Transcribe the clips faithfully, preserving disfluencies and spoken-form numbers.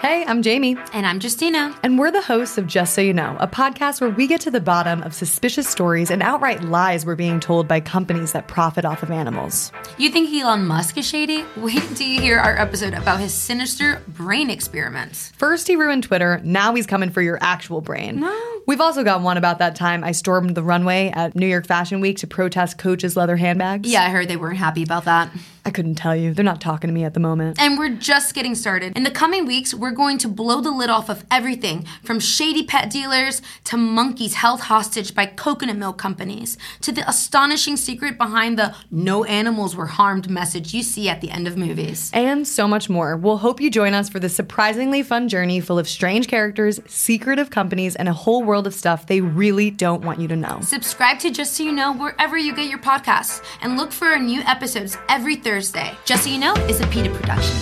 Hey, I'm Jamie. And I'm Justina. And we're the hosts of Just So You Know, a podcast where we get to the bottom of suspicious stories and outright lies we're being told by companies that profit off of animals. You think Elon Musk is shady? Wait until you hear our episode about his sinister brain experiments. First he ruined Twitter, now he's coming for your actual brain. No. We've also got one about that time I stormed the runway at New York Fashion Week to protest Coach's leather handbags. Yeah, I heard they weren't happy about that. I couldn't tell you. They're not talking to me at the moment. And we're just getting started. In the coming weeks, we're going to blow the lid off of everything from shady pet dealers to monkeys held hostage by coconut milk companies to the astonishing secret behind the no animals were harmed message you see at the end of movies. And so much more. We'll hope you join us for this surprisingly fun journey full of strange characters, secretive companies, and a whole world of stuff they really don't want you to know. Subscribe to Just So You Know wherever you get your podcasts and look for our new episodes every Thursday. Just So You Know is a PETA production.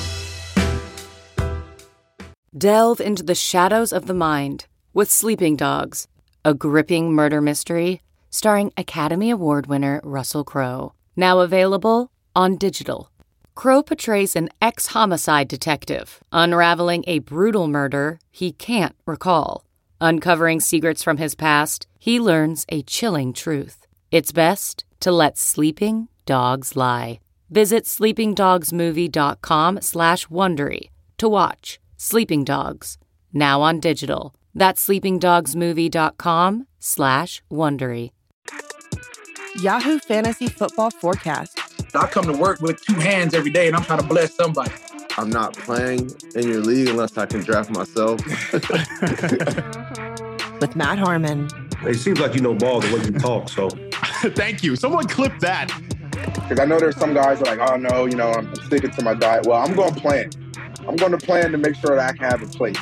Delve into the shadows of the mind with Sleeping Dogs, a gripping murder mystery starring Academy Award winner Russell Crowe. Now available on digital. Crowe portrays an ex-homicide detective unraveling a brutal murder he can't recall. Uncovering secrets from his past, he learns a chilling truth. It's best to let sleeping dogs lie. Visit sleepingdogsmovie.com slash Wondery to watch Sleeping Dogs, now on digital. That's sleepingdogsmovie.com slash Wondery. Yahoo Fantasy Football Forecast. I come to work with two hands every day and I'm trying to bless somebody. I'm not playing in your league unless I can draft myself. With Matt Harmon. It seems like you know ball the way you talk, so. Thank you. Someone clip that. Because I know there's some guys that are like, oh, no, you know, I'm sticking to my diet. Well, I'm going to plan. I'm going to plan to make sure that I can have a place.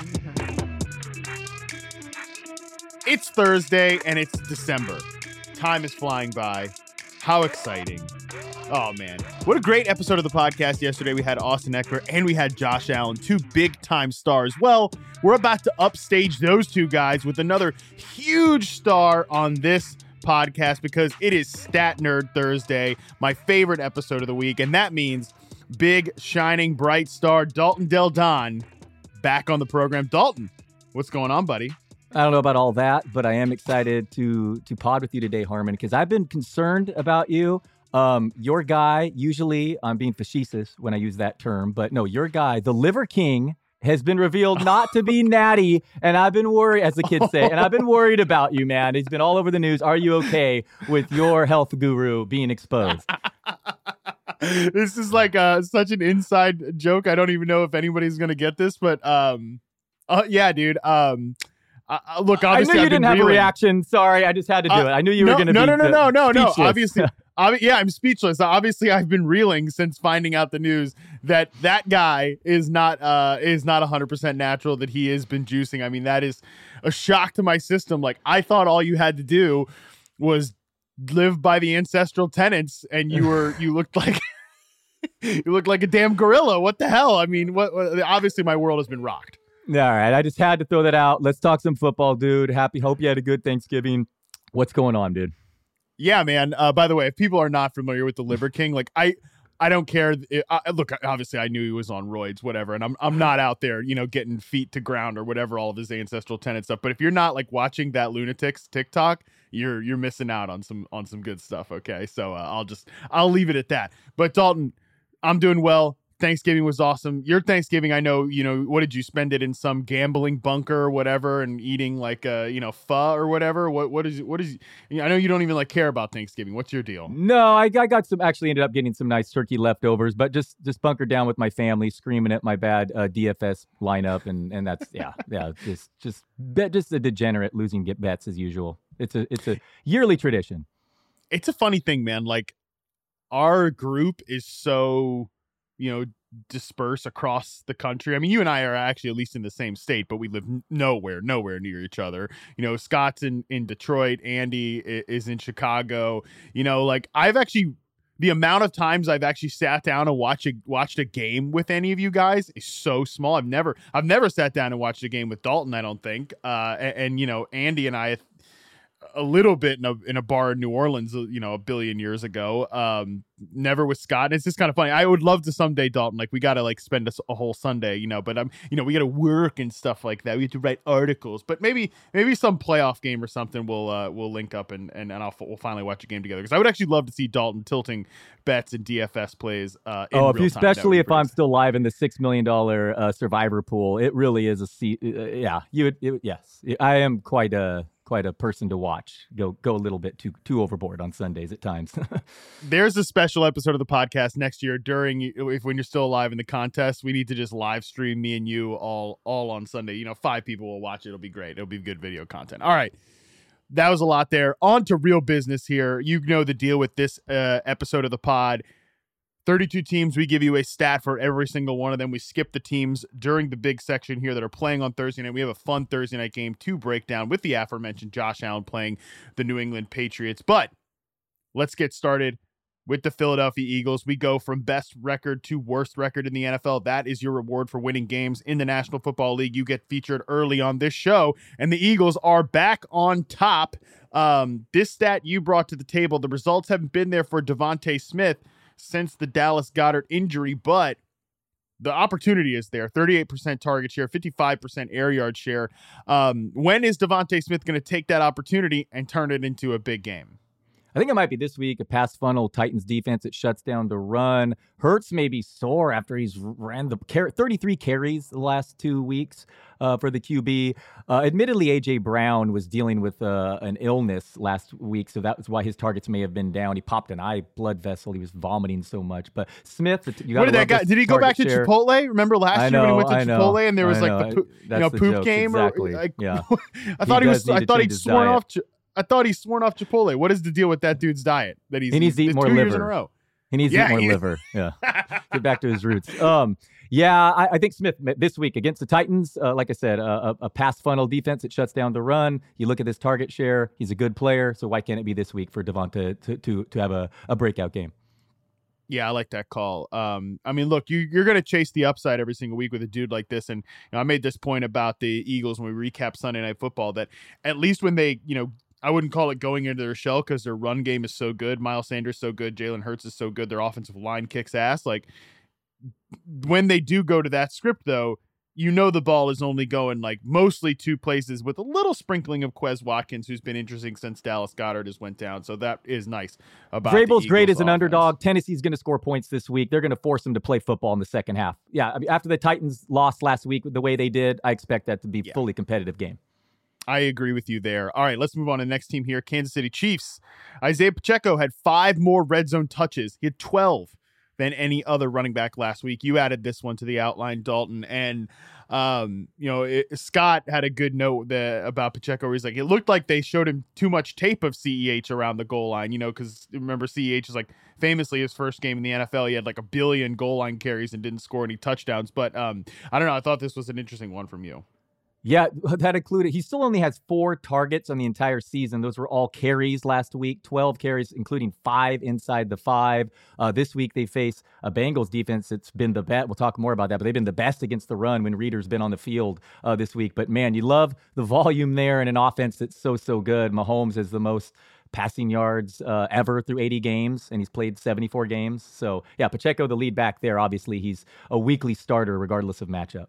It's Thursday and it's December. Time is flying by. How exciting. Oh, man. What a great episode of the podcast yesterday. We had Austin Eckler and we had Josh Allen, two big-time stars. Well, we're about to upstage those two guys with another huge star on this podcast because it is Stat Nerd Thursday, my favorite episode of the week, and that means big, shining, bright star Dalton Del Don back on the program. Dalton, what's going on, buddy? I don't know about all that, but I am excited to to pod with you today, Harmon, because I've been concerned about you. Um, your guy, usually I'm being facetious when I use that term, but no, your guy, the Liver King, has been revealed not to be natty, and I've been worried, as the kids say, and I've been worried about you, man. He's been all over the news. Are you okay with your health guru being exposed? This is like uh, such an inside joke. I don't even know if anybody's going to get this, but um, uh, yeah, dude. Um, uh, look, obviously, I knew you I've didn't have reeling. a reaction. Sorry, I just had to do uh, it. I knew you no, were going to no, be no, no, no, no, no, speechless. no. Obviously, ob- yeah, I'm speechless. Obviously, I've been reeling since finding out the news that that guy is not uh, is not one hundred percent natural. That he has been juicing. I mean, that is a shock to my system. Like, I thought all you had to do was live by the ancestral tenets, and you were you looked like. You look like a damn gorilla. What the hell? I mean, what, what? Obviously, my world has been rocked. All right, I just had to throw that out. Let's talk some football, dude. Happy, hope you had a good Thanksgiving. What's going on, dude? Yeah, man. Uh, by the way, if people are not familiar with the Liver King, like I, I don't care. It, I, look, obviously, I knew he was on roids, whatever, and I'm I'm not out there, you know, getting feet to ground or whatever, all of his ancestral tenet stuff. But if you're not like watching that lunatic's TikTok, you're you're missing out on some on some good stuff. Okay, so uh, I'll just I'll leave it at that. But Dalton, I'm doing well. Thanksgiving was awesome. Your Thanksgiving, I know, you know, what did you spend it in some gambling bunker or whatever and eating like, uh, you know, pho or whatever? What, what is, what is, I know you don't even like care about Thanksgiving. What's your deal? No, I, I got some, actually ended up getting some nice turkey leftovers, but just, just bunkered down with my family, screaming at my bad uh, D F S lineup. And, and that's, yeah, yeah, just, just, bet, just a degenerate losing get bets as usual. It's a, it's a yearly tradition. It's a funny thing, man. Like our group is so, you know, disperse across the country. I mean, you and I are actually at least in the same state, but we live nowhere, nowhere near each other. You know, Scott's in, in Detroit. Andy is in Chicago. You know, like I've actually, the amount of times I've actually sat down and watched a, watched a game with any of you guys is so small. I've never, I've never sat down and watched a game with Dalton, I don't think. Uh, and, and you know, Andy and I, a little bit in a in a bar in New Orleans, you know, a billion years ago. Um, never with Scott. And it's just kind of funny. I would love to someday, Dalton. Like we got to like spend a, a whole Sunday, you know. But I'm, you know, we got to work and stuff like that. We have to write articles. But maybe maybe some playoff game or something. We'll uh, we'll link up and and, and I'll we'll finally watch a game together because I would actually love to see Dalton tilting bets and D F S plays. Uh, in oh, if real you, time. especially if I'm exciting. still live in the six million dollar uh, survivor pool, it really is a seat. Uh, yeah, you would. It, yes, I am quite a. quite a person to watch go go a little bit too too overboard on Sundays at times. There's a special episode of the podcast next year during if when you're still alive in the contest. We need to just live stream me and you all all on Sunday. You know, five people will watch it. It'll be great. It'll be good video content. All right. That was a lot there. On to real business here. You know the deal with this uh, episode of the pod. thirty-two teams. We give you a stat for every single one of them. We skip the teams during the big section here that are playing on Thursday night. We have a fun Thursday night game to break down with the aforementioned Josh Allen playing the New England Patriots. But let's get started with the Philadelphia Eagles. We go from best record to worst record in the N F L. That is your reward for winning games in the National Football League. You get featured early on this show, and the Eagles are back on top. Um, this stat you brought to the table, the results haven't been there for Devontae Smith since the Dallas Goedert injury, but the opportunity is there. thirty-eight percent target share, fifty-five percent air yard share. Um, when is Devontae Smith going to take that opportunity and turn it into a big game? I think it might be this week, a pass funnel Titans defense that shuts down the run. Hurts may be sore after he's ran the car- thirty-three carries the last two weeks uh, for the Q B. Uh, admittedly, A J Brown was dealing with uh, an illness last week, so that was why his targets may have been down. He popped an eye blood vessel. He was vomiting so much. But Smith, you got to that guy? Did he go back to share. Chipotle? Remember last know, year when he went to I know, Chipotle and there was I like know. the poop, you know, the poop joke. game? Exactly. Or, like, yeah. I thought he, he was. I thought he sworn diet. off. I thought he sworn off Chipotle. What is the deal with that dude's diet? That he's he needs to eat more two liver. Years in a row. He needs yeah, to eat more he, liver. Yeah. Get back to his roots. Um, yeah, I, I think Smith this week against the Titans, uh, like I said, uh, a, a pass funnel defense that shuts down the run. You look at his target share. He's a good player. So why can't it be this week for Devonta to, to, to have a, a breakout game? Yeah, I like that call. Um, I mean, look, you, you're going to chase the upside every single week with a dude like this. And you know, I made this point about the Eagles when we recap Sunday Night Football that at least when they, you know, I wouldn't call it going into their shell because their run game is so good. Miles Sanders is so good. Jalen Hurts is so good. Their offensive line kicks ass. Like when they do go to that script, though, you know the ball is only going like mostly two places with a little sprinkling of Quez Watkins, who's been interesting since Dallas Goedert has went down. So that is nice about Vrabel's great as an offense. underdog. Tennessee's going to score points this week. They're going to force him to play football in the second half. Yeah, I mean, after the Titans lost last week the way they did, I expect that to be a Yeah. fully competitive game. I agree with you there. All right, let's move on to the next team here. Kansas City Chiefs. Isaiah Pacheco had five more red zone touches. He had twelve than any other running back last week. You added this one to the outline, Dalton. And, um, you know, it, Scott had a good note that, about Pacheco where he's like, it looked like they showed him too much tape of C E H around the goal line, you know, because remember C E H is like famously his first game in the N F L. He had like a billion goal line carries and didn't score any touchdowns. But um, I don't know. I thought this was an interesting one from you. Yeah, that included, he still only has four targets on the entire season. Those were all carries last week, twelve carries, including five inside the five. Uh, this week they face a Bengals defense that's been the best. We'll talk more about that, but they've been the best against the run when Reader's been on the field uh, this week. But man, you love the volume there in an offense that's so, so good. Mahomes is the most passing yards uh, ever through eighty games, and he's played seventy-four games. So yeah, Pacheco, the lead back there, obviously he's a weekly starter regardless of matchup.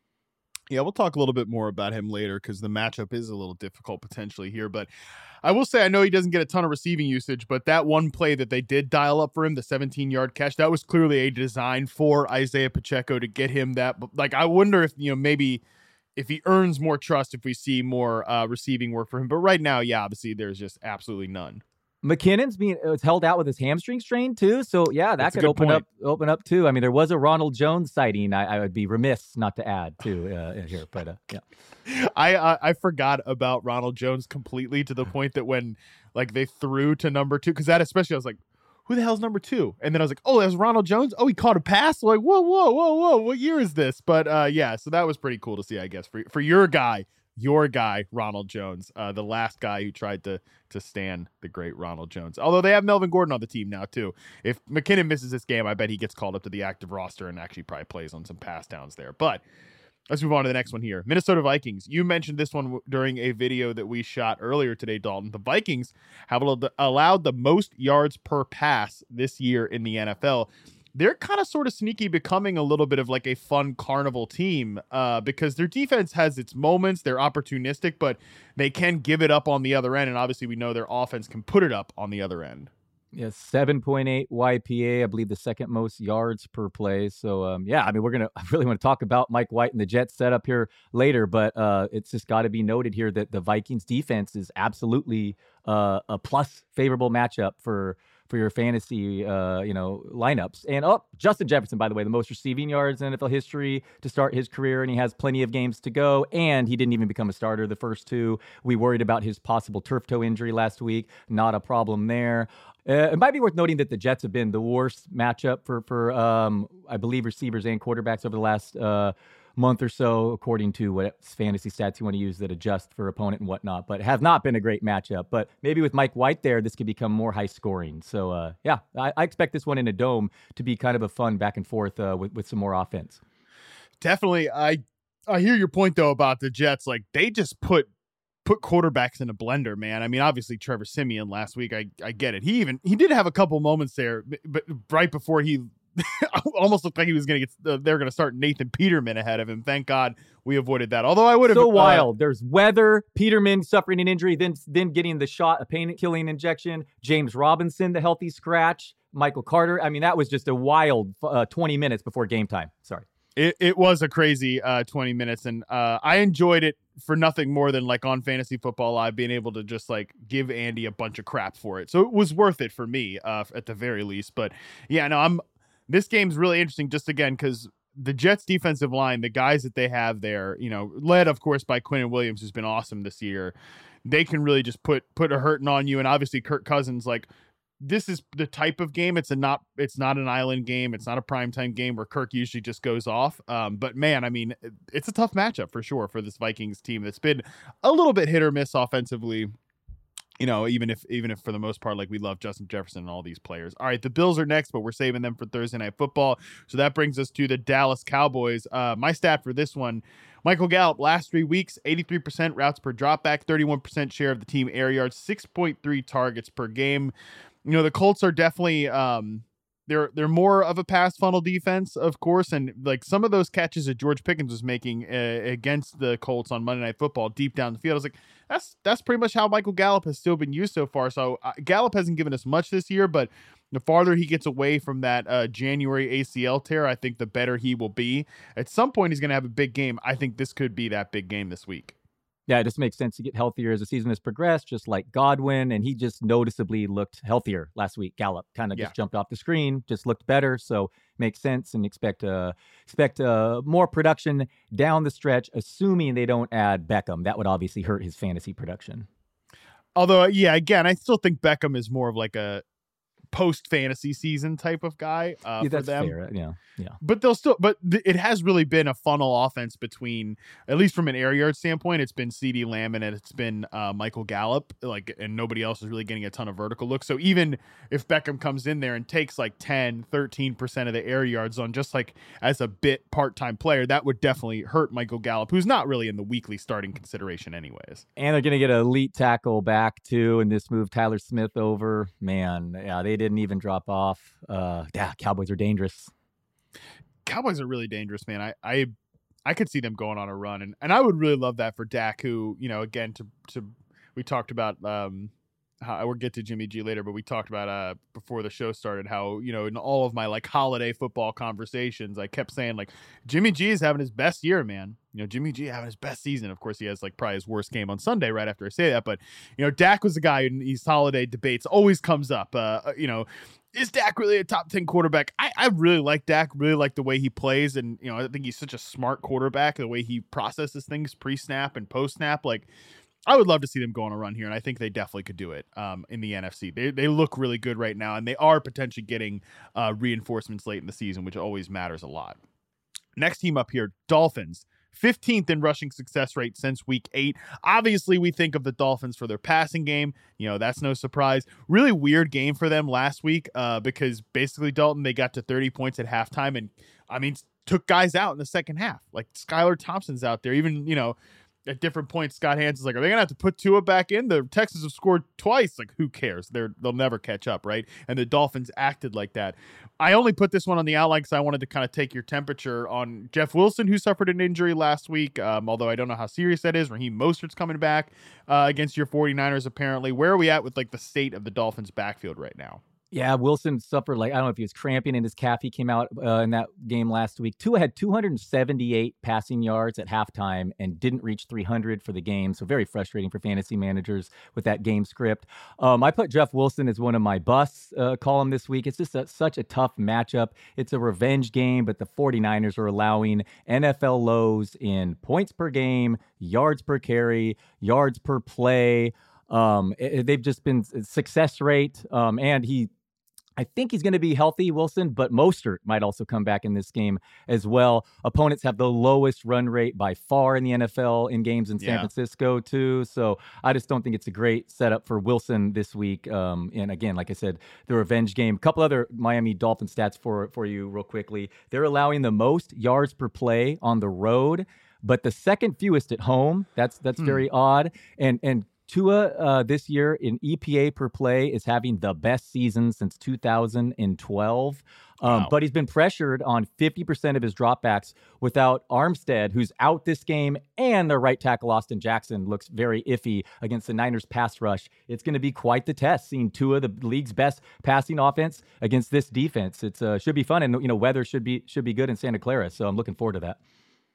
Yeah, we'll talk a little bit more about him later because the matchup is a little difficult potentially here. But I will say I know he doesn't get a ton of receiving usage, but that one play that they did dial up for him, the seventeen-yard catch, that was clearly a design for Isaiah Pacheco to get him that. Like, I wonder if, you know, maybe if he earns more trust if we see more uh, receiving work for him. But right now, yeah, obviously there's just absolutely none. McKinnon's being it's held out with his hamstring strain too, so yeah, that That's a could good open point. up open up too. I mean, there was a Ronald Jones sighting. I, I would be remiss not to add too uh, here, but uh, yeah. I uh, I forgot about Ronald Jones completely to the point that when like they threw to number two, because that especially I was like, who the hell's number two? And then I was like, oh, that was Ronald Jones. Oh, he caught a pass. Like, whoa, whoa, whoa, whoa. What year is this? But uh, yeah, so that was pretty cool to see, I guess, for for your guy. Your guy, Ronald Jones, uh, the last guy who tried to to stand the great Ronald Jones. Although they have Melvin Gordon on the team now, too. If McKinnon misses this game, I bet he gets called up to the active roster and actually probably plays on some pass downs there. But Let's move on to the next one here. Minnesota Vikings. You mentioned this one w- during a video that we shot earlier today, Dalton. The Vikings have al- allowed the most yards per pass this year in the N F L. They're kind of sort of sneaky becoming a little bit of like a fun carnival team uh, because their defense has its moments. They're opportunistic, but they can give it up on the other end. And obviously we know their offense can put it up on the other end. Yeah, seven point eight Y P A, I believe the second most yards per play. So, um, yeah, I mean, we're going to, I really want to talk about Mike White and the Jets setup here later, but uh, it's just got to be noted here that the Vikings defense is absolutely uh, a plus favorable matchup for for your fantasy, uh, you know, lineups. And, oh, Justin Jefferson, by the way, the most receiving yards in N F L history to start his career, and he has plenty of games to go, and he didn't even become a starter the first two. We worried about his possible turf toe injury last week. Not a problem there. Uh, it might be worth noting that the Jets have been the worst matchup for, for um, I believe, receivers and quarterbacks over the last uh, month or so, according to what fantasy stats you want to use that adjust for opponent and whatnot, but have not been a great matchup. But maybe with Mike White there, this could become more high scoring. So, uh, yeah, I, I expect this one in a dome to be kind of a fun back and forth uh, with, with some more offense. Definitely. I, I hear your point, though, about the Jets. Like, they just put put quarterbacks in a blender, man. I mean, obviously Trevor Siemian last week, I I get it. He even, he did have a couple moments there, but right before he almost looked like he was going to get, uh, they're going to start Nathan Peterman ahead of him. Thank God we avoided that. Although I would have. So uh, wild. There's weather, Peterman suffering an injury, then, then getting the shot, a pain-killing injection, James Robinson, the healthy scratch, Michael Carter. I mean, that was just a wild uh, twenty minutes before game time. Sorry. It it was a crazy uh, twenty minutes, and uh, I enjoyed it for nothing more than like on Fantasy Football Live being able to just like give Andy a bunch of crap for it. So it was worth it for me uh, at the very least. But yeah, no, I'm. This game's really interesting just again because the Jets defensive line, the guys that they have there, you know, led of course by Quinnen Williams, who's been awesome this year. They can really just put put a hurting on you, and obviously Kirk Cousins, like. This is the type of game. It's a not. It's not an island game. It's not a primetime game where Kirk usually just goes off. Um, but man, I mean, it's a tough matchup for sure for this Vikings team that's been a little bit hit or miss offensively. You know, even if even if for the most part, like we love Justin Jefferson and all these players. All right, the Bills are next, but we're saving them for Thursday Night Football. So that brings us to the Dallas Cowboys. Uh, my stat for this one. Michael Gallup, last three weeks, eighty-three percent routes per dropback, thirty-one percent share of the team air yards, six point three targets per game. You know, the Colts are definitely um, they're they're more of a pass funnel defense, of course, and like some of those catches that George Pickens was making uh, against the Colts on Monday Night Football, deep down the field, I was like, that's that's pretty much how Michael Gallup has still been used so far. So uh, Gallup hasn't given us much this year, but the farther he gets away from that uh, January A C L tear, I think the better he will be. At some point, he's going to have a big game. I think this could be that big game this week. Yeah, it just makes sense to get healthier as the season has progressed, just like Godwin, and he just noticeably looked healthier last week. Gallup kind of yeah. just jumped off the screen, just looked better, so makes sense, and expect uh, expect uh, more production down the stretch, assuming they don't add Beckham. That would obviously hurt his fantasy production. Although, yeah, again, I still think Beckham is more of like a post-fantasy season type of guy uh, yeah, for that's them. Fair. Yeah, yeah. But they'll still, but th- it has really been a funnel offense between, at least from an air yard standpoint, it's been CeeDee Lamb and it's been uh, Michael Gallup, like, and nobody else is really getting a ton of vertical looks. So even if Beckham comes in there and takes like ten, thirteen percent of the air yards on just like as a bit part-time player, that would definitely hurt Michael Gallup, who's not really in the weekly starting consideration anyways. And they're going to get an elite tackle back too, and this move Tyler Smith over. Man, yeah, they didn't even drop off. Uh, yeah, Cowboys are dangerous. Cowboys are really dangerous, man. I, I, I could see them going on a run, and, and I would really love that for Dak, who, you know, again, to, to, we talked about, um, how we'll get to Jimmy G later, but we talked about, uh, before the show started, how, you know, in all of my like holiday football conversations, I kept saying like, Jimmy G is having his best year, man. You know, Jimmy G having his best season. Of course, he has like probably his worst game on Sunday right after I say that. But, you know, Dak was the guy in these holiday debates always comes up, uh, you know, is Dak really a top ten quarterback? I, I really like Dak, really like the way he plays. And, you know, I think he's such a smart quarterback, the way he processes things pre-snap and post-snap. Like, I would love to see them go on a run here, and I think they definitely could do it um, in the N F C. They they look really good right now, and they are potentially getting uh, reinforcements late in the season, which always matters a lot. Next team up here, Dolphins. fifteenth in rushing success rate since week eight. Obviously, we think of the Dolphins for their passing game. You know, that's no surprise. Really weird game for them last week uh, because basically, Dalton, they got to thirty points at halftime. And I mean, took guys out in the second half. Like Skylar Thompson's out there. Even, you know, at different points, Scott Hans is like, are they going to have to put Tua back in? The Texans have scored twice. Like, who cares? They're, they'll never catch up, right? And the Dolphins acted like that. I only put this one on the outline because I wanted to kind of take your temperature on Jeff Wilson, who suffered an injury last week, um, although I don't know how serious that is. Raheem Mostert's coming back uh, against your 49ers, apparently. Where are we at with, like, the state of the Dolphins' backfield right now? Yeah, Wilson suffered, like, I don't know if he was cramping in his calf. He came out uh, in that game last week. Tua had two hundred seventy-eight passing yards at halftime and didn't reach three hundred for the game. So very frustrating for fantasy managers with that game script. Um, I put Jeff Wilson as one of my busts uh, column this week. It's just a, such a tough matchup. It's a revenge game, but the 49ers are allowing N F L lows in points per game, yards per carry, yards per play. Um, it, they've just been success rate. Um, and he, I think he's going to be healthy, Wilson, but Mostert might also come back in this game as well. Opponents have the lowest run rate by far in the N F L in games in San yeah. Francisco, too. So I just don't think it's a great setup for Wilson this week. Um, and again, like I said, the revenge game. A couple other Miami Dolphin stats for, for you real quickly. They're allowing the most yards per play on the road, but the second fewest at home. That's that's hmm. very odd. And and Tua uh, this year in E P A per play is having the best season since two thousand twelve. Um, Wow. But he's been pressured on fifty percent of his dropbacks without Armstead, who's out this game, and their right tackle Austin Jackson looks very iffy against the Niners pass rush. It's going to be quite the test seeing Tua, the league's best passing offense, against this defense. It's uh, should be fun, and you know weather should be should be good in Santa Clara. So I'm looking forward to that.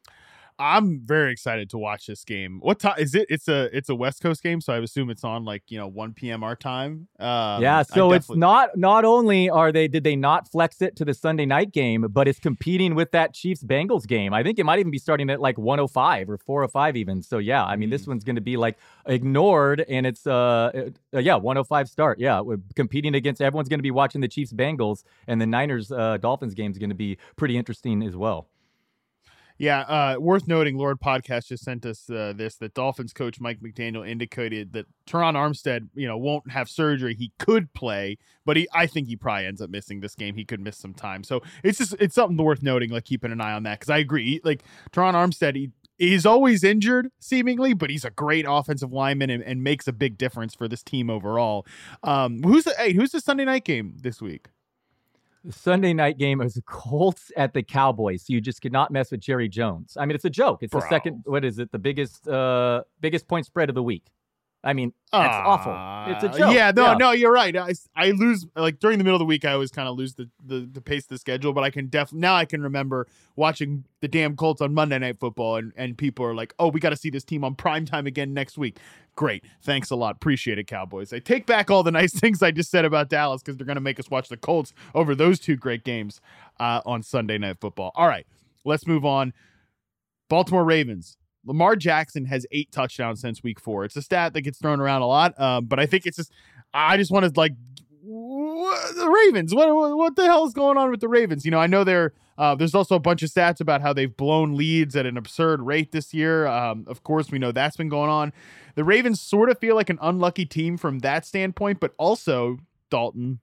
I'm very excited to watch this game. What time is it? It's a it's a West Coast game, so I assume it's on like you know one p.m. our time. Um, yeah, so I it's not not only are they did they not flex it to the Sunday night game, but it's competing with that Chiefs Bengals game. I think it might even be starting at like one oh five or four oh five even. So yeah, I mean this one's going to be like ignored, and it's uh, uh yeah one oh five start. Yeah, we're competing against everyone's going to be watching the Chiefs Bengals, and the Niners uh, Dolphins game is going to be pretty interesting as well. Yeah, uh, worth noting, Lord Podcast just sent us uh, this, that Dolphins coach Mike McDaniel indicated that Teron Armstead, you know, won't have surgery. He could play, but he, I think he probably ends up missing this game. He could miss some time. So it's just, it's something worth noting, like keeping an eye on that. Cause I agree. Like Teron Armstead, he, he's always injured seemingly, but he's a great offensive lineman and, and makes a big difference for this team overall. Um, who's the, hey, who's the Sunday night game this week? The Sunday night game is the Colts at the Cowboys. So you just could not mess with Jerry Jones. I mean, it's a joke. It's Bro. the second, what is it? The biggest, uh, biggest point spread of the week. I mean, that's uh, awful. It's a joke. Yeah, no, yeah. no, you're right. I, I lose, like during the middle of the week, I always kind of lose the, the, the pace of the schedule, but I can definitely, now I can remember watching the damn Colts on Monday Night Football, and, and people are like, oh, we got to see this team on primetime again next week. Great. Thanks a lot. Appreciate it, Cowboys. I take back all the nice things I just said about Dallas because they're going to make us watch the Colts over those two great games uh, on Sunday Night Football. All right, let's move on. Baltimore Ravens. Lamar Jackson has eight touchdowns since week four. It's a stat that gets thrown around a lot, um, but I think it's just, I just want to like, what, the Ravens, what, what what the hell is going on with the Ravens? You know, I know they're, uh, there's also a bunch of stats about how they've blown leads at an absurd rate this year. Um, of course, we know that's been going on. The Ravens sort of feel like an unlucky team from that standpoint, but also, Dalton,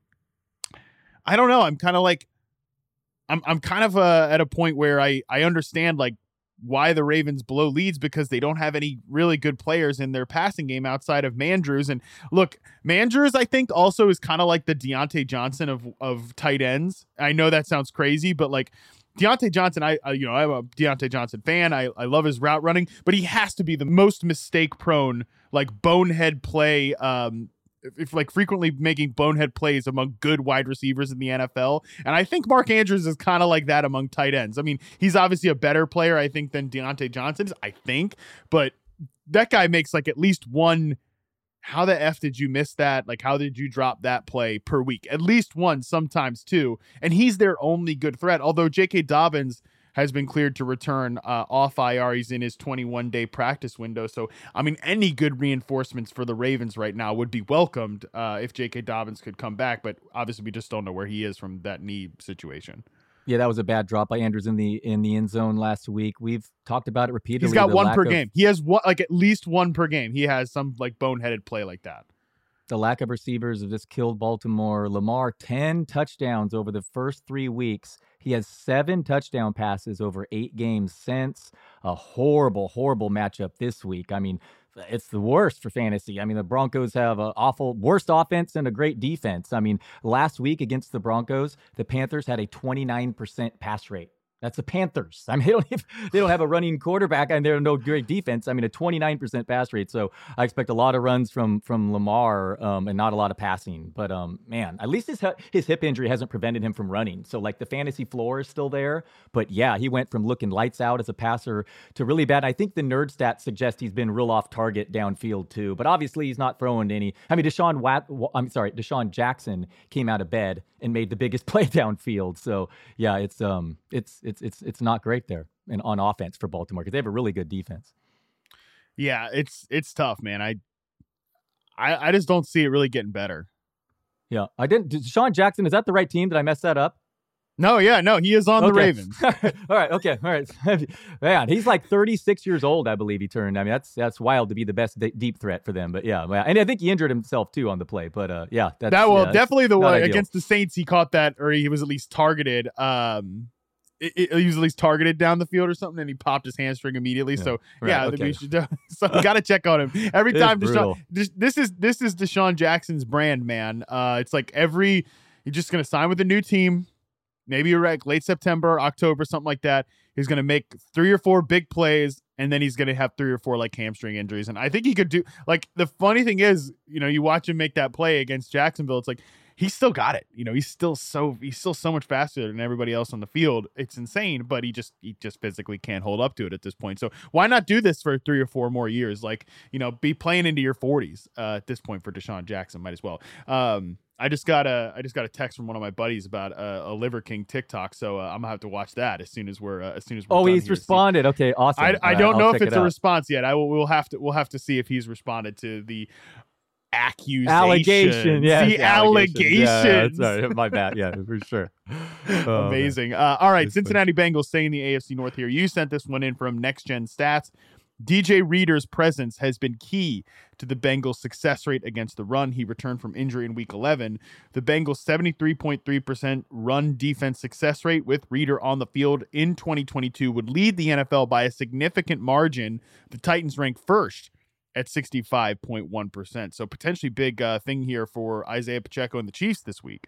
I don't know. I'm kind of like, I'm I'm kind of uh, at a point where I, I understand like, why the Ravens blow leads, because they don't have any really good players in their passing game outside of Mandrews. And look, Mandrews, I think also is kind of like the Deontay Johnson of, of tight ends. I know that sounds crazy, but like Deontay Johnson, I, I you know, I'm a Deontay Johnson fan. I, I love his route running, but he has to be the most mistake prone, like bonehead play, um, if like frequently making bonehead plays among good wide receivers in the N F L. And I think Mark Andrews is kind of like that among tight ends. I mean, he's obviously a better player, I think, than Deontay Johnson is, I think, but that guy makes like at least one. How the F did you miss that? Like, how did you drop that play per week? At least one, sometimes two. And he's their only good threat. Although J K. Dobbins has been cleared to return uh, off I R. He's in his twenty-one day practice window. So, I mean, any good reinforcements for the Ravens right now would be welcomed uh, if J K. Dobbins could come back. But obviously, we just don't know where he is from that knee situation. Yeah, that was a bad drop by Andrews in the in the end zone last week. We've talked about it repeatedly. He's got one per of, game. He has one, like at least one per game. He has some like boneheaded play like that. The lack of receivers have just killed Baltimore. Lamar, ten touchdowns over the first three weeks. He has seven touchdown passes over eight games since. A horrible, horrible matchup this week. I mean, it's the worst for fantasy. I mean, the Broncos have an awful, worst offense and a great defense. I mean, last week against the Broncos, the Panthers had a twenty-nine percent pass rate. That's the Panthers. I mean, they don't have, they don't have a running quarterback, and they're no great defense. I mean, a twenty-nine percent pass rate. So I expect a lot of runs from from Lamar um, and not a lot of passing. But um, man, at least his his hip injury hasn't prevented him from running. So like the fantasy floor is still there. But yeah, he went from looking lights out as a passer to really bad. I think the nerd stats suggest he's been real off target downfield too. But obviously he's not throwing any. I mean, Deshaun Wat, I'm sorry, Deshaun Jackson came out of bed and made the biggest play downfield. So yeah, it's um, it's It's it's it's not great there and on offense for Baltimore because they have a really good defense. Yeah, it's it's tough, man. I I I just don't see it really getting better. Yeah, I didn't. Deshaun Jackson, is that the right team? Did I mess that up? No, yeah, no, he is on okay. the Ravens. all right, okay, all right. Man, he's like thirty-six years old, I believe he turned. I mean, that's that's wild to be the best d- deep threat for them. But yeah, and I think he injured himself too on the play. But uh, yeah, that's, that well, yeah, definitely the one ideal. Against the Saints. He caught that, or he was at least targeted. Um, It, it, he was at least targeted down the field or something, and he popped his hamstring immediately. Yeah, so right, yeah, okay. we should. Uh, so we got to check on him every it time. Is Deshaun, this, this is this is Deshaun Jackson's brand, man. Uh, it's like every you're just gonna sign with a new team, maybe like late September, October, something like that. He's gonna make three or four big plays, and then he's gonna have three or four like hamstring injuries. And I think he could do. Like the funny thing is, you know, you watch him make that play against Jacksonville. It's like. He's still got it. You know, he's still so he's still so much faster than everybody else on the field. It's insane, but he just he just physically can't hold up to it at this point. So why not do this for three or four more years? Like, you know, be playing into your forties uh, at this point for Deshaun Jackson. Might as well. Um, I just got a I just got a text from one of my buddies about uh, a Liver King TikTok, so uh, I'm gonna have to watch that as soon as we're uh, as soon as we're oh done he's here. responded. Okay, awesome. I, I don't uh, know I'll if it's it a out. response yet. I will we'll have to we'll have to see if he's responded to the. Accusation. Allegation. Yeah. The allegations. Yeah, sorry, my bad. Yeah, for sure. Oh, amazing. Uh, all right. That's Cincinnati funny. Bengals stay in the A F C North here. You sent this one in from Next Gen Stats. D J Reader's presence has been key to the Bengals' success rate against the run. He returned from injury in week eleven. The Bengals' seventy-three point three percent run defense success rate with Reader on the field in twenty twenty-two would lead the N F L by a significant margin. The Titans rank first at sixty-five point one percent. So potentially big uh, thing here for Isaiah Pacheco and the Chiefs this week.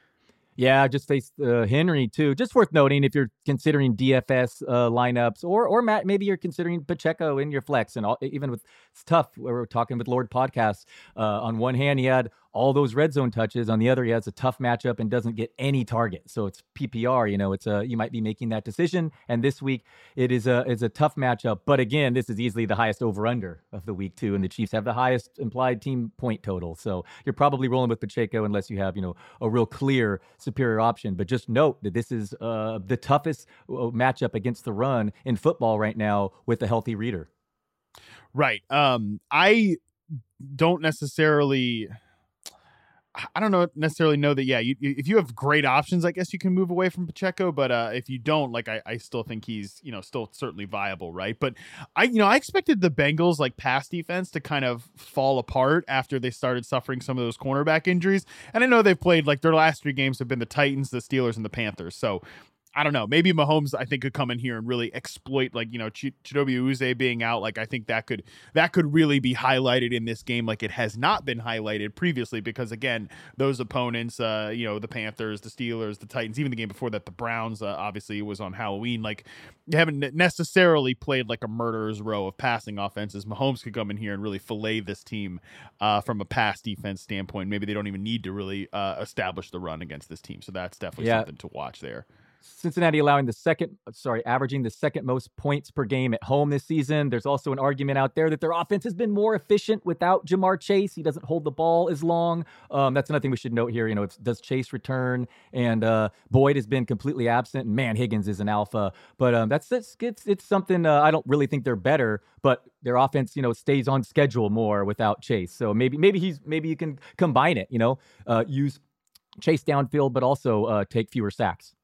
Yeah, just faced uh, Henry too. Just worth noting if you're considering D F S uh, lineups, or or Matt, maybe you're considering Pacheco in your flex, and all, even with it's tough. We were talking with Lord Podcast. Uh, on one hand, he had all those red zone touches. On the other, he has a tough matchup and doesn't get any target. So it's P P R. You know, it's a you might be making that decision. And this week, it is a is a tough matchup. But again, this is easily the highest over under of the week too, and the Chiefs have the highest implied team point total. So you're probably rolling with Pacheco unless you have you know a real clear superior option. But just note that this is uh, the toughest matchup against the run in football right now with a healthy Reader. Right. Um, I don't necessarily. I don't know necessarily know that. Yeah, you, if you have great options, I guess you can move away from Pacheco. But uh, if you don't, like, I, I still think he's, you know, still certainly viable, right? But I, you know, I expected the Bengals like pass defense to kind of fall apart after they started suffering some of those cornerback injuries. And I know they've played like their last three games have been the Titans, the Steelers, and the Panthers. So I don't know. Maybe Mahomes, I think, could come in here and really exploit, like, you know, Ch- Chidobe Awuzie being out. Like, I think that could that could really be highlighted in this game, like it has not been highlighted previously. Because again, those opponents, uh, you know, the Panthers, the Steelers, the Titans, even the game before that, the Browns, uh, obviously it was on Halloween. Like, you haven't necessarily played like a murderer's row of passing offenses. Mahomes could come in here and really fillet this team uh, from a pass defense standpoint. Maybe they don't even need to really uh, establish the run against this team. So that's definitely yeah. something to watch there. Cincinnati allowing the second, sorry, averaging the second most points per game at home this season. There's also an argument out there that their offense has been more efficient without Jamar Chase. He doesn't hold the ball as long. Um, that's another thing we should note here. You know, it's, does Chase return? And uh, Boyd has been completely absent. And man, Higgins is an alpha. But um, that's it's it's, it's something uh, I don't really think they're better. But their offense, you know, stays on schedule more without Chase. So maybe maybe he's maybe you can combine it. You know, uh, use Chase downfield, but also uh, take fewer sacks.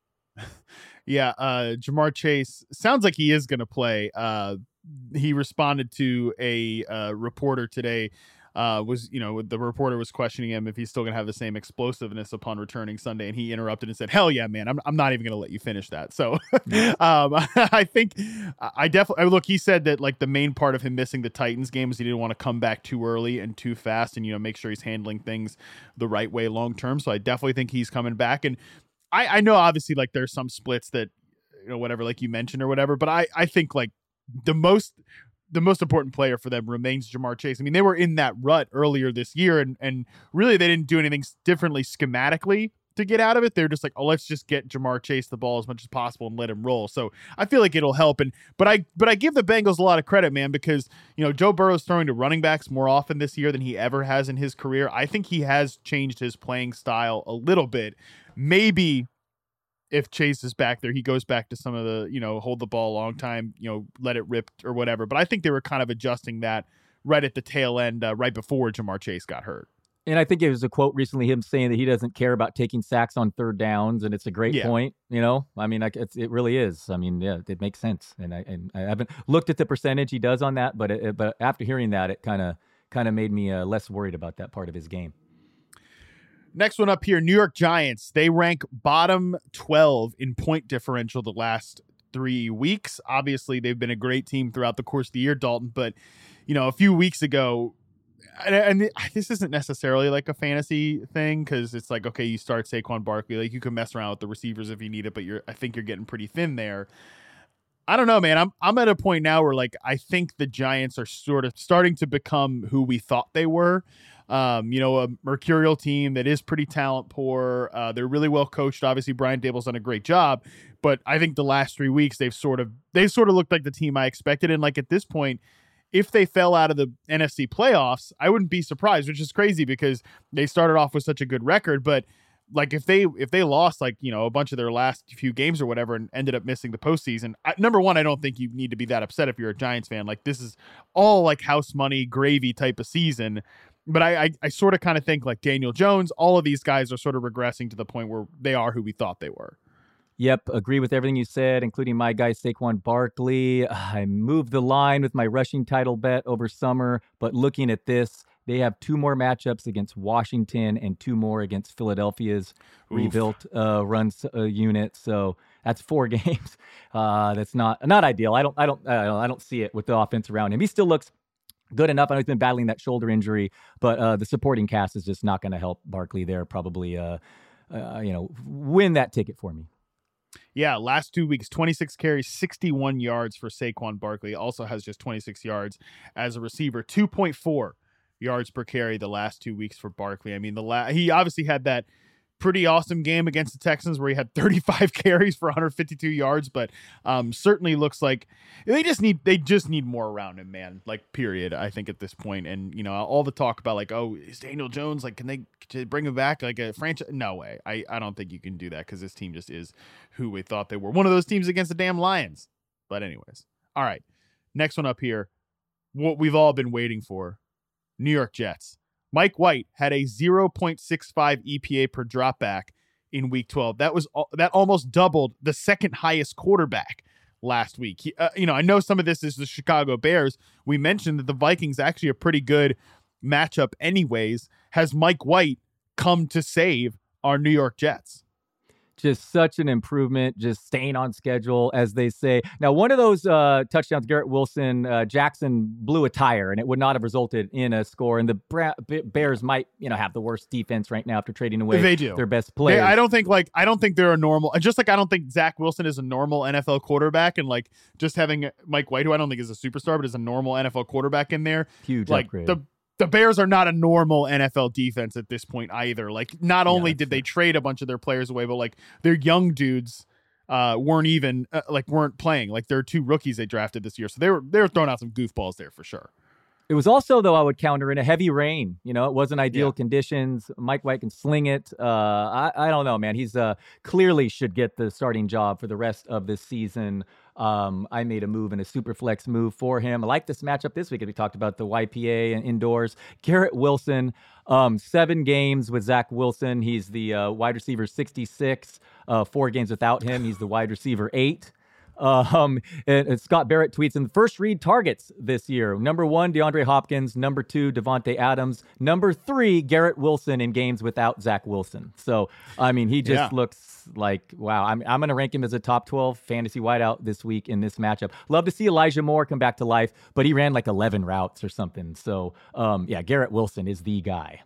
Yeah, uh, Jamar Chase sounds like he is going to play. Uh, he responded to a uh, reporter today uh, was, you know, the reporter was questioning him if he's still going to have the same explosiveness upon returning Sunday, and he interrupted and said, "Hell yeah, man! I'm I'm not even going to let you finish that." So, um, I think I definitely look. He said that like the main part of him missing the Titans game is he didn't want to come back too early and too fast, and you know make sure he's handling things the right way long term. So I definitely think he's coming back, and I, I know obviously like there's some splits that you know whatever like you mentioned or whatever, but I I think like the most. the most important player for them remains Ja'Marr Chase. I mean, they were in that rut earlier this year, and and really they didn't do anything differently schematically to get out of it. They're just like, oh, let's just get Ja'Marr Chase the ball as much as possible and let him roll. So I feel like it'll help. And but I but I give the Bengals a lot of credit, man, because you know Joe Burrow's throwing to running backs more often this year than he ever has in his career. I think he has changed his playing style a little bit. Maybe if Chase is back there, he goes back to some of the, you know, hold the ball a long time, you know, let it rip or whatever. But I think they were kind of adjusting that right at the tail end, uh, right before Ja'Marr Chase got hurt. And I think it was a quote recently, him saying that he doesn't care about taking sacks on third downs. And it's a great Yeah. point, you know, I mean, like it's, it really is. I mean, yeah, it makes sense. And I, and I haven't looked at the percentage he does on that, but, it, but after hearing that, it kind of, kind of made me uh, less worried about that part of his game. Next one up here, New York Giants. They rank bottom twelve in point differential the last three weeks. Obviously, they've been a great team throughout the course of the year, Dalton. But, you know, a few weeks ago, and, and this isn't necessarily like a fantasy thing because it's like, okay, you start Saquon Barkley. Like, you can mess around with the receivers if you need it, but you're I think you're getting pretty thin there. I don't know, man. I'm I'm at a point now where, like, I think the Giants are sort of starting to become who we thought they were. Um, you know, a mercurial team that is pretty talent poor. Uh, they're really well coached. Obviously, Brian Dable's done a great job, but I think the last three weeks they've sort of they sort of looked like the team I expected. And like at this point, if they fell out of the N F C playoffs, I wouldn't be surprised, which is crazy because they started off with such a good record. But like if they if they lost like you know a bunch of their last few games or whatever and ended up missing the postseason, I, number one, I don't think you need to be that upset if you're a Giants fan. Like this is all like house money gravy type of season. But I, I, I sort of kind of think like Daniel Jones, all of these guys are sort of regressing to the point where they are who we thought they were. Yep, agree with everything you said, including my guy Saquon Barkley. I moved the line with my rushing title bet over summer, but looking at this, they have two more matchups against Washington and two more against Philadelphia's Oof. rebuilt uh, run uh, unit. So that's four games. Uh, that's not not ideal. I don't I don't uh, I don't see it with the offense around him. He still looks good enough. I know he's been battling that shoulder injury, but uh, the supporting cast is just not going to help Barkley there. Probably, uh, uh, you know, win that ticket for me. Yeah, last two weeks, twenty-six carries, sixty-one yards for Saquon Barkley. Also has just twenty-six yards as a receiver, two point four yards per carry the last two weeks for Barkley. I mean, the la- he obviously had that pretty awesome game against the Texans where he had thirty-five carries for one hundred fifty-two yards, but um, certainly looks like they just need they just need more around him, man. Like, period. I think at this point, and you know, all the talk about like, oh, is Daniel Jones like, can they, can they bring him back like a franchise? No way. I I don't think you can do that because this team just is who we thought they were. One of those teams against the damn Lions. But anyways, all right. Next one up here, what we've all been waiting for: New York Jets. Mike White had a zero point six five E P A per dropback in week twelve. That was that almost doubled the second highest quarterback last week. He, uh, you know, I know some of this is the Chicago Bears. We mentioned that the Vikings actually a pretty good matchup anyways. Has Mike White come to save our New York Jets? Just such an improvement, just staying on schedule, as they say. Now, one of those uh, touchdowns, Garrett Wilson, uh, Jackson blew a tire, and it would not have resulted in a score. And the Bra- Bears might, you know, have the worst defense right now after trading away they do. their best players. They, I don't think like I don't think they're a normal. Just like I don't think Zach Wilson is a normal N F L quarterback, and like just having Mike White, who I don't think is a superstar, but is a normal N F L quarterback in there. Huge like upgrade. the. The Bears are not a normal N F L defense at this point either. Like, not only yeah, did they trade a bunch of their players away, but like their young dudes uh, weren't even uh, like weren't playing. Like, there are two rookies they drafted this year, so they were they were throwing out some goofballs there for sure. It was also, though, I would counter in a heavy rain. You know, it wasn't ideal yeah. conditions. Mike White can sling it. Uh, I, I don't know, man. He's uh, clearly should get the starting job for the rest of this season. Um, I made a move and a super flex move for him. I like this matchup this week as we talked about the Y P A and indoors. Garrett Wilson, um, seven games with Zach Wilson. He's the uh, wide receiver sixty-six. Uh, four games without him, he's the wide receiver eight. Um, and, and Scott Barrett tweets, in the first read targets this year, number one, DeAndre Hopkins, number two, Devontae Adams, number three, Garrett Wilson in games without Zach Wilson. So, I mean, he just Yeah. looks like, wow, I'm, I'm going to rank him as a top twelve fantasy wideout this week in this matchup. Love to see Elijah Moore come back to life, but he ran like eleven routes or something. So, um, yeah, Garrett Wilson is the guy.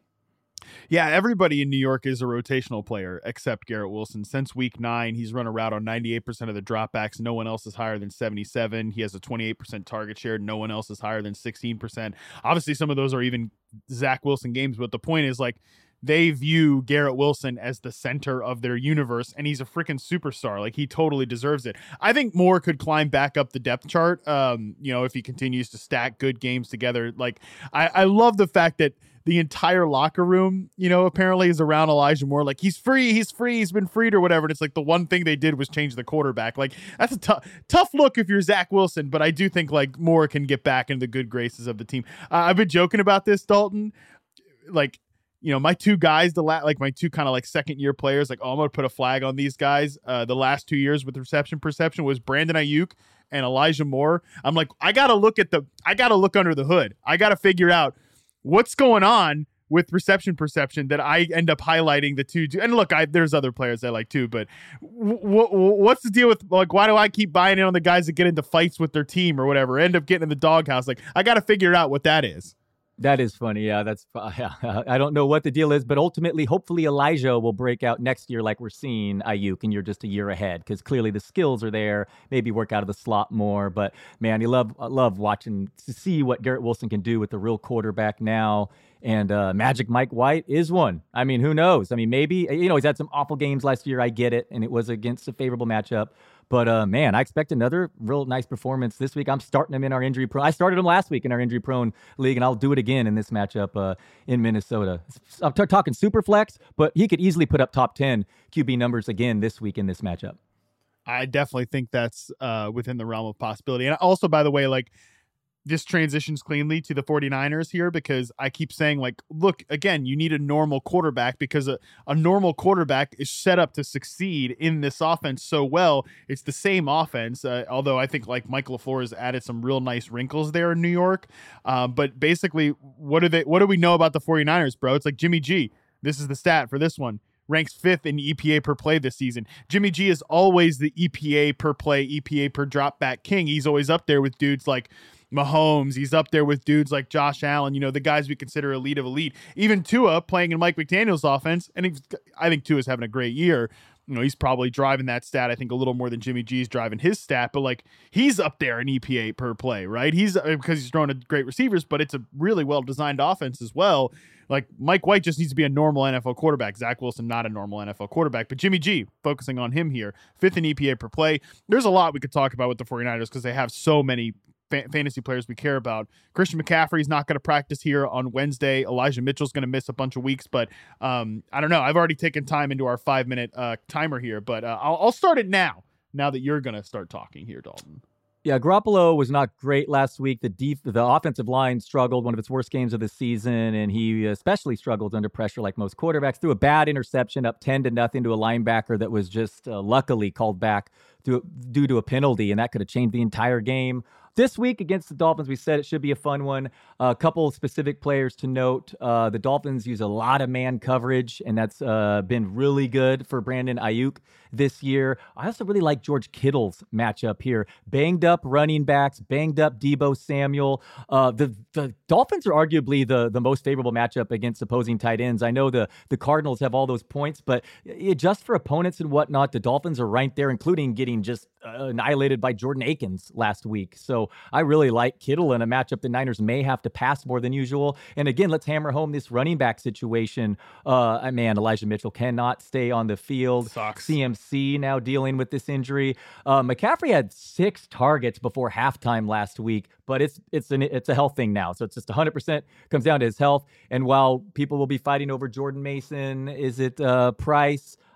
Yeah, everybody in New York is a rotational player except Garrett Wilson. Since week nine, he's run a route on ninety-eight percent of the dropbacks. No one else is higher than seventy-seven. He has a twenty-eight percent target share. No one else is higher than sixteen percent. Obviously, some of those are even Zach Wilson games, but the point is, like, they view Garrett Wilson as the center of their universe, and he's a freaking superstar. Like, he totally deserves it. I think Moore could climb back up the depth chart, um, you know, if he continues to stack good games together. Like, I, I love the fact that the entire locker room, you know, apparently is around Elijah Moore. Like, he's free, he's free, he's been freed or whatever. And it's like the one thing they did was change the quarterback. Like, that's a tough, tough look if you're Zach Wilson, but I do think, like, Moore can get back into the good graces of the team. Uh, I've been joking about this, Dalton. Like, you know, my two guys, the la- like my two kind of like second year players, like, oh, I'm going to put a flag on these guys. Uh, the last two years with reception perception was Brandon Ayuk and Elijah Moore. I'm like, I got to look at the, I got to look under the hood. I got to figure out what's going on with reception perception that I end up highlighting the two. And look, I, there's other players I like too, but w- w- what's the deal with, like, why do I keep buying in on the guys that get into fights with their team or whatever, end up getting in the doghouse? Like, I got to figure out what that is. That is funny. Yeah, that's. Uh, yeah. I don't know what the deal is, but ultimately, hopefully, Elijah will break out next year, like we're seeing Ayuk, and you're just a year ahead because clearly the skills are there. Maybe work out of the slot more. But man, you love I love watching to see what Garrett Wilson can do with the real quarterback now. And uh, Magic Mike White is one. I mean, who knows? I mean, maybe, you know, he's had some awful games last year. I get it, and it was against a favorable matchup. But, uh, man, I expect another real nice performance this week. I'm starting him in our injury prone. I started him last week in our injury prone league, and I'll do it again in this matchup uh, in Minnesota. I'm t- talking super flex, but he could easily put up top ten Q B numbers again this week in this matchup. I definitely think that's uh, within the realm of possibility. And also, by the way, like, this transitions cleanly to the 49ers here because I keep saying, like, look, again, you need a normal quarterback because a, a normal quarterback is set up to succeed in this offense so well. It's the same offense, uh, although I think, like, Mike LaFleur has added some real nice wrinkles there in New York. Uh, but basically, what do they? What do we know about the 49ers, bro? It's like Jimmy G. This is the stat for this one. Ranks fifth in E P A per play this season. Jimmy G is always the E P A per play, E P A per drop back king. He's always up there with dudes like Mahomes. He's up there with dudes like Josh Allen, you know, the guys we consider elite of elite. Even Tua playing in Mike McDaniel's offense, and he's, I think Tua's having a great year. You know, he's probably driving that stat, I think, a little more than Jimmy G's driving his stat, but, like, he's up there in E P A per play, right? He's uh, because he's throwing to great receivers, but it's a really well-designed offense as well. Like, Mike White just needs to be a normal N F L quarterback. Zach Wilson, not a normal N F L quarterback, but Jimmy G, focusing on him here, fifth in E P A per play. There's a lot we could talk about with the 49ers because they have so many fa- fantasy players we care about. Christian McCaffrey's not going to practice here on Wednesday. Elijah Mitchell's going to miss a bunch of weeks, but um, I don't know. I've already taken time into our five-minute uh, timer here, but uh, I'll, I'll start it now, now that you're going to start talking here, Dalton. Yeah, Garoppolo was not great last week. The def- the offensive line struggled, one of its worst games of the season, and he especially struggled under pressure like most quarterbacks. Threw a bad interception up ten to nothing to a linebacker that was just uh, luckily called back to, due to a penalty, and that could have changed the entire game. This week against the Dolphins, we said it should be a fun one. A uh, couple of specific players to note. Uh, the Dolphins use a lot of man coverage, and that's uh, been really good for Brandon Ayuk this year. I also really like George Kittle's matchup here. Banged up running backs, banged up Deebo Samuel. Uh, the the Dolphins are arguably the, the most favorable matchup against opposing tight ends. I know the, the Cardinals have all those points, but just for opponents and whatnot, the Dolphins are right there, including getting just uh, annihilated by Jordan Akins last week. So I really like Kittle in a matchup the Niners may have to pass more than usual. And again, let's hammer home this running back situation. Uh, man, Elijah Mitchell cannot stay on the field. Sucks. C M C now dealing with this injury. Uh, McCaffrey had six targets before halftime last week, but it's it's an it's a health thing now. So it's just one hundred percent comes down to his health. And while people will be fighting over Jordan Mason, is it uh, Price?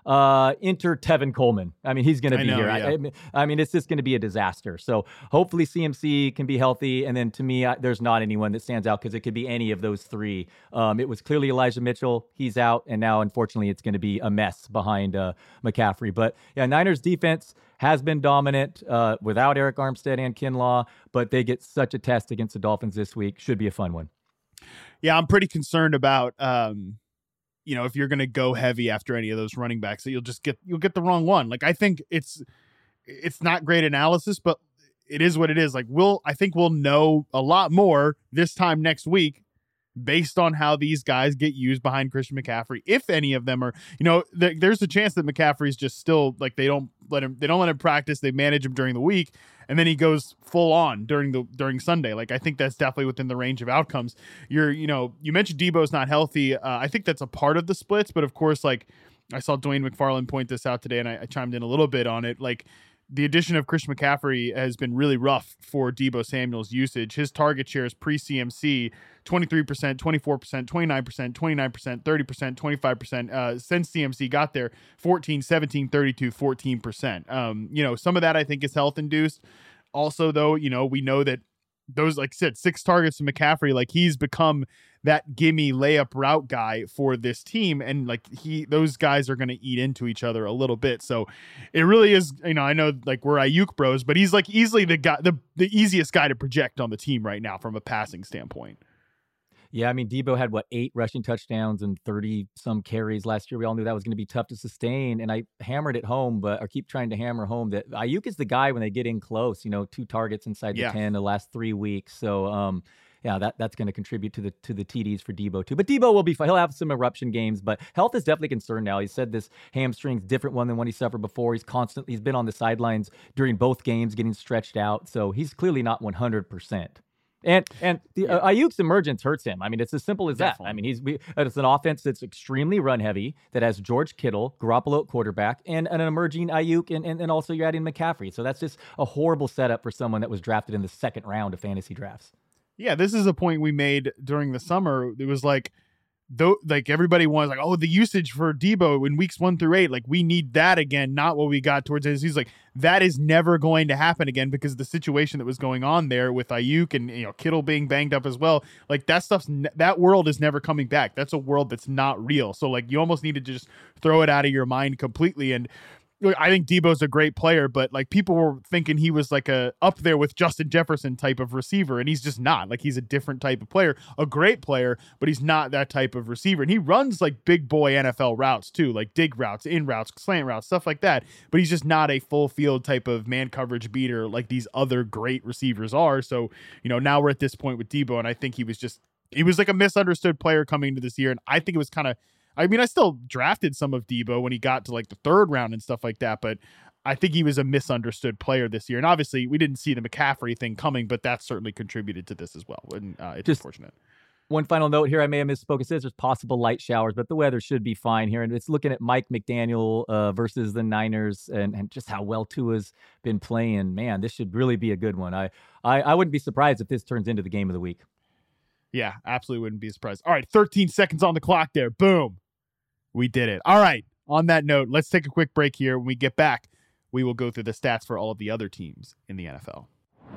uh, enter Tevin Coleman. I mean, he's going to be know, here. yeah. I, I, mean, I mean, it's just going to be a disaster. So hopefully C M C can be healthy. And then to me, I, there's not anyone that stands out because it could be any of those three. Um, it was clearly Elijah Mitchell. He's out. And now, unfortunately, it's going to be a mess behind uh, McCaffrey. But yeah, Niners defense has been dominant uh, without Eric Armstead and Kinlaw, but they get such a test against the Dolphins this week. Should be a fun one. Yeah, I'm pretty concerned about, um, you know, if you're going to go heavy after any of those running backs, that you'll just get you'll get the wrong one. Like, I think it's it's not great analysis, but it is what it is. Like, we'll I think we'll know a lot more this time next week based on how these guys get used behind Christian McCaffrey. If any of them are, you know, th- there's a chance that McCaffrey's just still like they don't let him they don't let him practice. They manage him during the week, and then he goes full on during the during Sunday. Like, I think that's definitely within the range of outcomes. You're, you know, you mentioned Debo's not healthy. Uh, I think that's a part of the splits, but of course, like I saw Dwayne McFarland point this out today, and I, I chimed in a little bit on it. Like, the addition of Christian McCaffrey has been really rough for Deebo Samuel's usage. His target shares pre-C M C, twenty-three percent, twenty-four percent, twenty-nine percent, twenty-nine percent, thirty percent, twenty-five percent. Uh, since C M C got there, fourteen, seventeen, thirty-two, fourteen percent. Um, you know, some of that I think is health-induced. Also, though, you know, we know that those, like I said, six targets to McCaffrey, like he's become that gimme layup route guy for this team. And like he, those guys are going to eat into each other a little bit. So it really is, you know, I know like we're Ayuk bros, but he's like easily the guy, the, the easiest guy to project on the team right now from a passing standpoint. Yeah, I mean, Debo had, what, eight rushing touchdowns and thirty-some carries last year. We all knew that was going to be tough to sustain, and I hammered it home, but I keep trying to hammer home that Ayuk is the guy when they get in close, you know, two targets inside yeah. the ten the last three weeks. So, um, yeah, that that's going to contribute to the to the T Ds for Debo, too. But Debo will be fine. He'll have some eruption games, but health is definitely a concern now. He said this hamstring's different one than one he suffered before. He's constantly, he's been on the sidelines during both games, getting stretched out, so he's clearly not one hundred percent. And and the, yeah. uh, Ayuk's emergence hurts him. I mean, it's as simple as Definitely. that. I mean, he's we, it's an offense that's extremely run heavy that has George Kittle, Garoppolo at quarterback, and, and an emerging Ayuk, and, and and also you're adding McCaffrey. So that's just a horrible setup for someone that was drafted in the second round of fantasy drafts. Yeah, this is a point we made during the summer. It was like, though, like everybody was like, oh, the usage for Debo in weeks one through eight, like we need that again, not what we got towards it. He's like, that is never going to happen again because of the situation that was going on there with Ayuk and, you know, Kittle being banged up as well. Like that stuff's ne- that world is never coming back. That's a world that's not real. So like you almost need to just throw it out of your mind completely. And I think Debo's a great player, but like people were thinking he was like a up there with Justin Jefferson type of receiver, and he's just not. Like he's a different type of player, a great player, but he's not that type of receiver. And he runs like big boy N F L routes too, like dig routes, in routes, slant routes, stuff like that. But he's just not a full field type of man coverage beater like these other great receivers are. So, you know, now we're at this point with Debo, and I think he was just he was like a misunderstood player coming into this year, and I think it was kind of. I mean, I still drafted some of Debo when he got to like the third round and stuff like that, but I think he was a misunderstood player this year. And obviously we didn't see the McCaffrey thing coming, but that certainly contributed to this as well. And uh, it's Just unfortunate. One final note here. I may have misspoke. It says there's possible light showers, but the weather should be fine here. And it's looking at Mike McDaniel uh, versus the Niners and, and just how well Tua's been playing. Man, this should really be a good one. I, I, I wouldn't be surprised if this turns into the game of the week. Yeah, absolutely wouldn't be surprised. All right, thirteen seconds on the clock there. Boom. We did it. All right. On that note, let's take a quick break here. When we get back, we will go through the stats for all of the other teams in the N F L.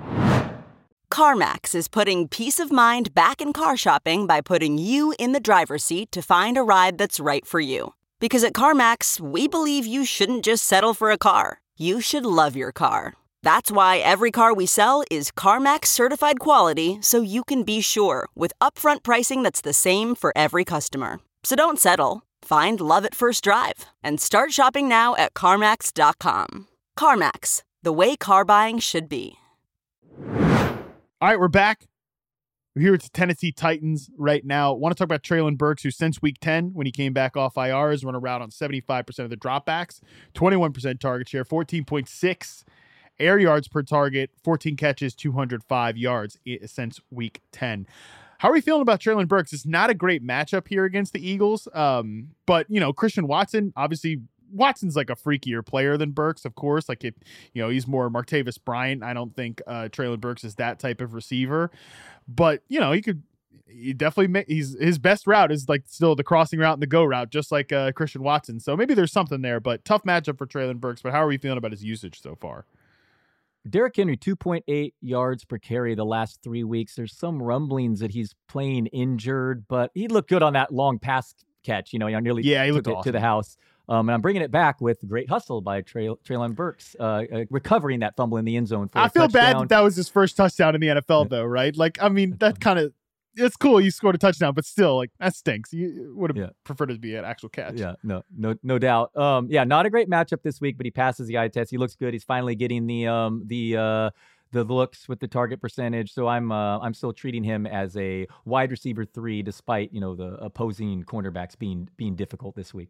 CarMax is putting peace of mind back in car shopping by putting you in the driver's seat to find a ride that's right for you. Because at CarMax, we believe you shouldn't just settle for a car. You should love your car. That's why every car we sell is CarMax certified quality, so you can be sure with upfront pricing that's the same for every customer. So don't settle. Find love at first drive and start shopping now at CarMax dot com. CarMax, the way car buying should be. All right, we're back. We're here with the Tennessee Titans right now. I want to talk about Treylon Burks, who since week ten, when he came back off I R, has run a route on seventy-five percent of the dropbacks, twenty-one percent target share, fourteen point six air yards per target, fourteen catches, two hundred five yards since week ten. How are we feeling about Treylon Burks? It's not a great matchup here against the Eagles. Um, but, you know, Christian Watson, obviously, Watson's like a freakier player than Burks, of course. Like, if, you know, he's more Martavis Bryant. I don't think uh, Treylon Burks is that type of receiver. But, you know, he could he definitely ma- he's his best route is like still the crossing route and the go route, just like uh, Christian Watson. So maybe there's something there, but tough matchup for Treylon Burks. But how are we feeling about his usage so far? Derrick Henry, two point eight yards per carry the last three weeks. There's some rumblings that he's playing injured, but he looked good on that long pass catch. You know, he nearly yeah, he took looked it awesome. to the house. Um, and I'm bringing it back with great hustle by Trey, Treylon Burks, uh, uh, recovering that fumble in the end zone for I a feel touchdown. bad that that was his first touchdown in the N F L, though, right? Like, I mean, that kind of, it's cool you scored a touchdown, but still, like, that stinks. You would have Yeah. preferred it to be an actual catch. Yeah, no, no, no doubt. Um, yeah, not a great matchup this week, but he passes the eye test. He looks good. He's finally getting the um the uh the looks with the target percentage. So I'm uh, I'm still treating him as a wide receiver three, despite you know the opposing cornerbacks being being difficult this week.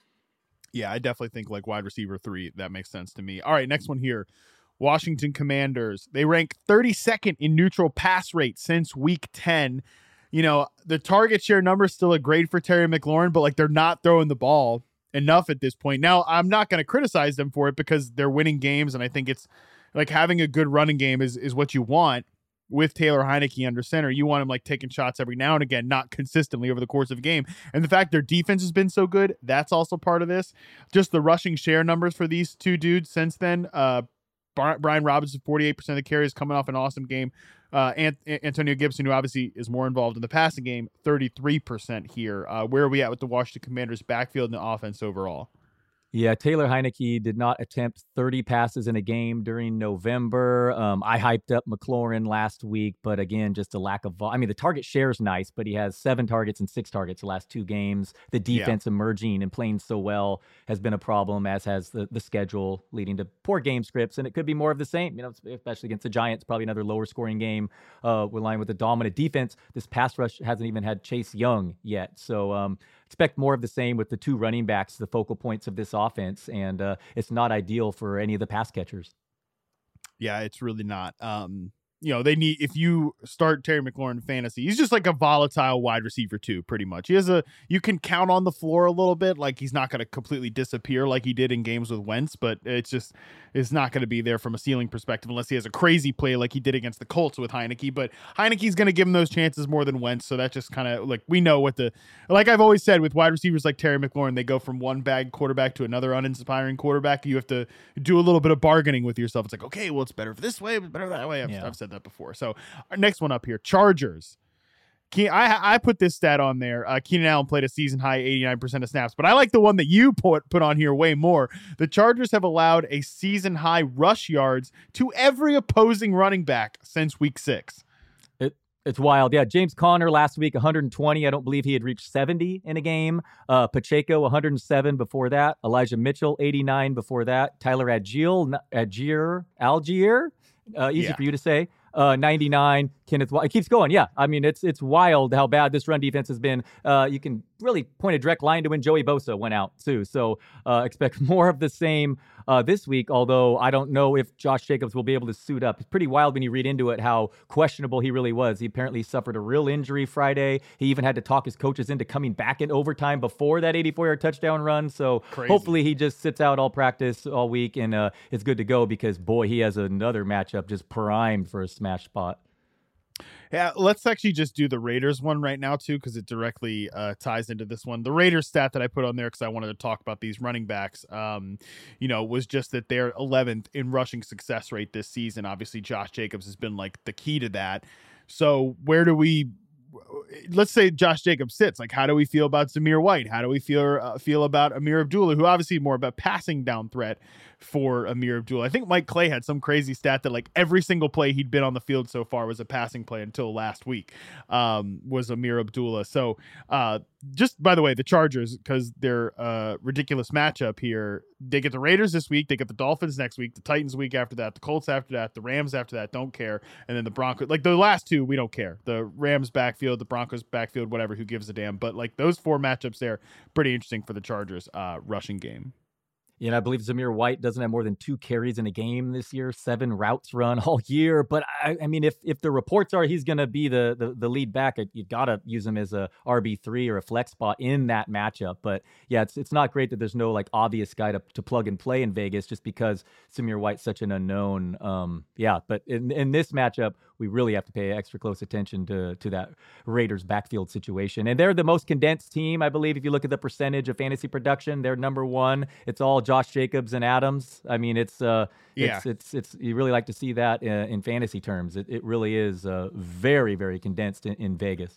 Yeah, I definitely think like wide receiver three. That makes sense to me. All right, next one here. Washington Commanders. They rank thirty-second in neutral pass rate since week ten. You know, the target share number is still a grade for Terry McLaurin, but like they're not throwing the ball enough at this point. Now, I'm not going to criticize them for it because they're winning games, and I think it's like having a good running game is is what you want with Taylor Heineke under center. You want him like taking shots every now and again, not consistently over the course of a game. And the fact their defense has been so good, that's also part of this. Just the rushing share numbers for these two dudes since then. Uh, Brian Robinson, forty-eight percent of the carries coming off an awesome game. Uh, Ant- Antonio Gibson, who obviously is more involved in the passing game, thirty-three percent here. Uh, where are we at with the Washington Commanders backfield and the offense overall? Yeah, Taylor Heineke did not attempt thirty passes in a game during November. Um, I hyped up McLaurin last week, but again, just a lack of vol- I mean, the target share is nice, but he has seven targets and six targets the last two games. The defense yeah. emerging and playing so well has been a problem, as has the, the schedule, leading to poor game scripts. And it could be more of the same, you know, especially against the Giants, probably another lower scoring game. Uh, we're line with a dominant defense. This pass rush hasn't even had Chase Young yet. So, um, expect more of the same with the two running backs, the focal points of this offense, and uh, it's not ideal for any of the pass catchers. Yeah, it's really not. Um, you know, they need, if you start Terry McLaurin in fantasy, he's just like a volatile wide receiver too, pretty much. He has a, you can count on the floor a little bit, like he's not going to completely disappear like he did in games with Wentz, but it's just, it's not going to be there from a ceiling perspective unless he has a crazy play like he did against the Colts with Heineke. But Heineke's going to give him those chances more than Wentz, so that's just kind of like, we know what the, like I've always said with wide receivers like Terry McLaurin, they go from one bad quarterback to another uninspiring quarterback. You have to do a little bit of bargaining with yourself. It's like, okay, well, it's better this way, but better that way. I've, Yeah. I've said that before. So our next one up here, Chargers. Ke- I I put this stat on there. Uh, Keenan Allen played a season high eighty-nine percent of snaps, but I like the one that you put put on here way more. The Chargers have allowed a season high rush yards to every opposing running back since week six. It it's wild. Yeah, James Conner last week one hundred twenty. I don't believe he had reached seventy in a game. Uh, Pacheco one hundred seven before that. Elijah Mitchell eighty-nine before that. Tyler Algier, Algier, Algier. Uh, easy Yeah. for you to say. Uh, ninety-nine. Kenneth, it keeps going. Yeah, I mean it's it's wild how bad this run defense has been. Uh, you can really point a direct line to when Joey Bosa went out too. So uh, expect more of the same uh, this week. Although I don't know if Josh Jacobs will be able to suit up. It's pretty wild when you read into it how questionable he really was. He apparently suffered a real injury Friday. He even had to talk his coaches into coming back in overtime before that eighty-four-yard touchdown run. So Crazy. Hopefully he just sits out all practice all week and uh, is good to go because boy, he has another matchup just primed for a smash spot. Yeah, let's actually just do the Raiders one right now, too, because it directly uh, ties into this one. The Raiders stat that I put on there because I wanted to talk about these running backs, um, you know, was just that they're eleventh in rushing success rate this season. Obviously, Josh Jacobs has been like the key to that. So where do we, let's say Josh Jacobs sits, like how do we feel about Zamir White? How do we feel uh, feel about Amir Abdullah, who obviously more about passing down threat for Amir Abdullah? I think Mike Clay had some crazy stat that like every single play he'd been on the field so far was a passing play until last week um, was Amir Abdullah. So uh, just by the way, the Chargers, because they're a ridiculous matchup here, they get the Raiders this week, they get the Dolphins next week, the Titans week after that, the Colts after that, the Rams after that, don't care, and then the Broncos. Like the last two, we don't care. The Rams backfield, the Broncos backfield, whatever, who gives a damn. But like those four matchups there, pretty interesting for the Chargers uh, rushing game. You know, I believe Zamir White doesn't have more than two carries in a game this year, seven routes run all year. But I, I mean, if if the reports are he's going to be the, the the lead back, you got to use him as a R B three or a flex spot in that matchup. But yeah, it's it's not great that there's no like obvious guy to, to plug and play in Vegas just because Zamir White's such an unknown. Um, yeah, but in in this matchup, we really have to pay extra close attention to to that Raiders backfield situation. And they're the most condensed team, I believe. If you look at the percentage of fantasy production, they're number one. It's all Josh Jacobs and Adams. I mean, it's uh, yeah. it's, it's it's you really like to see that uh, in fantasy terms. It it really is uh, very very condensed in, in Vegas.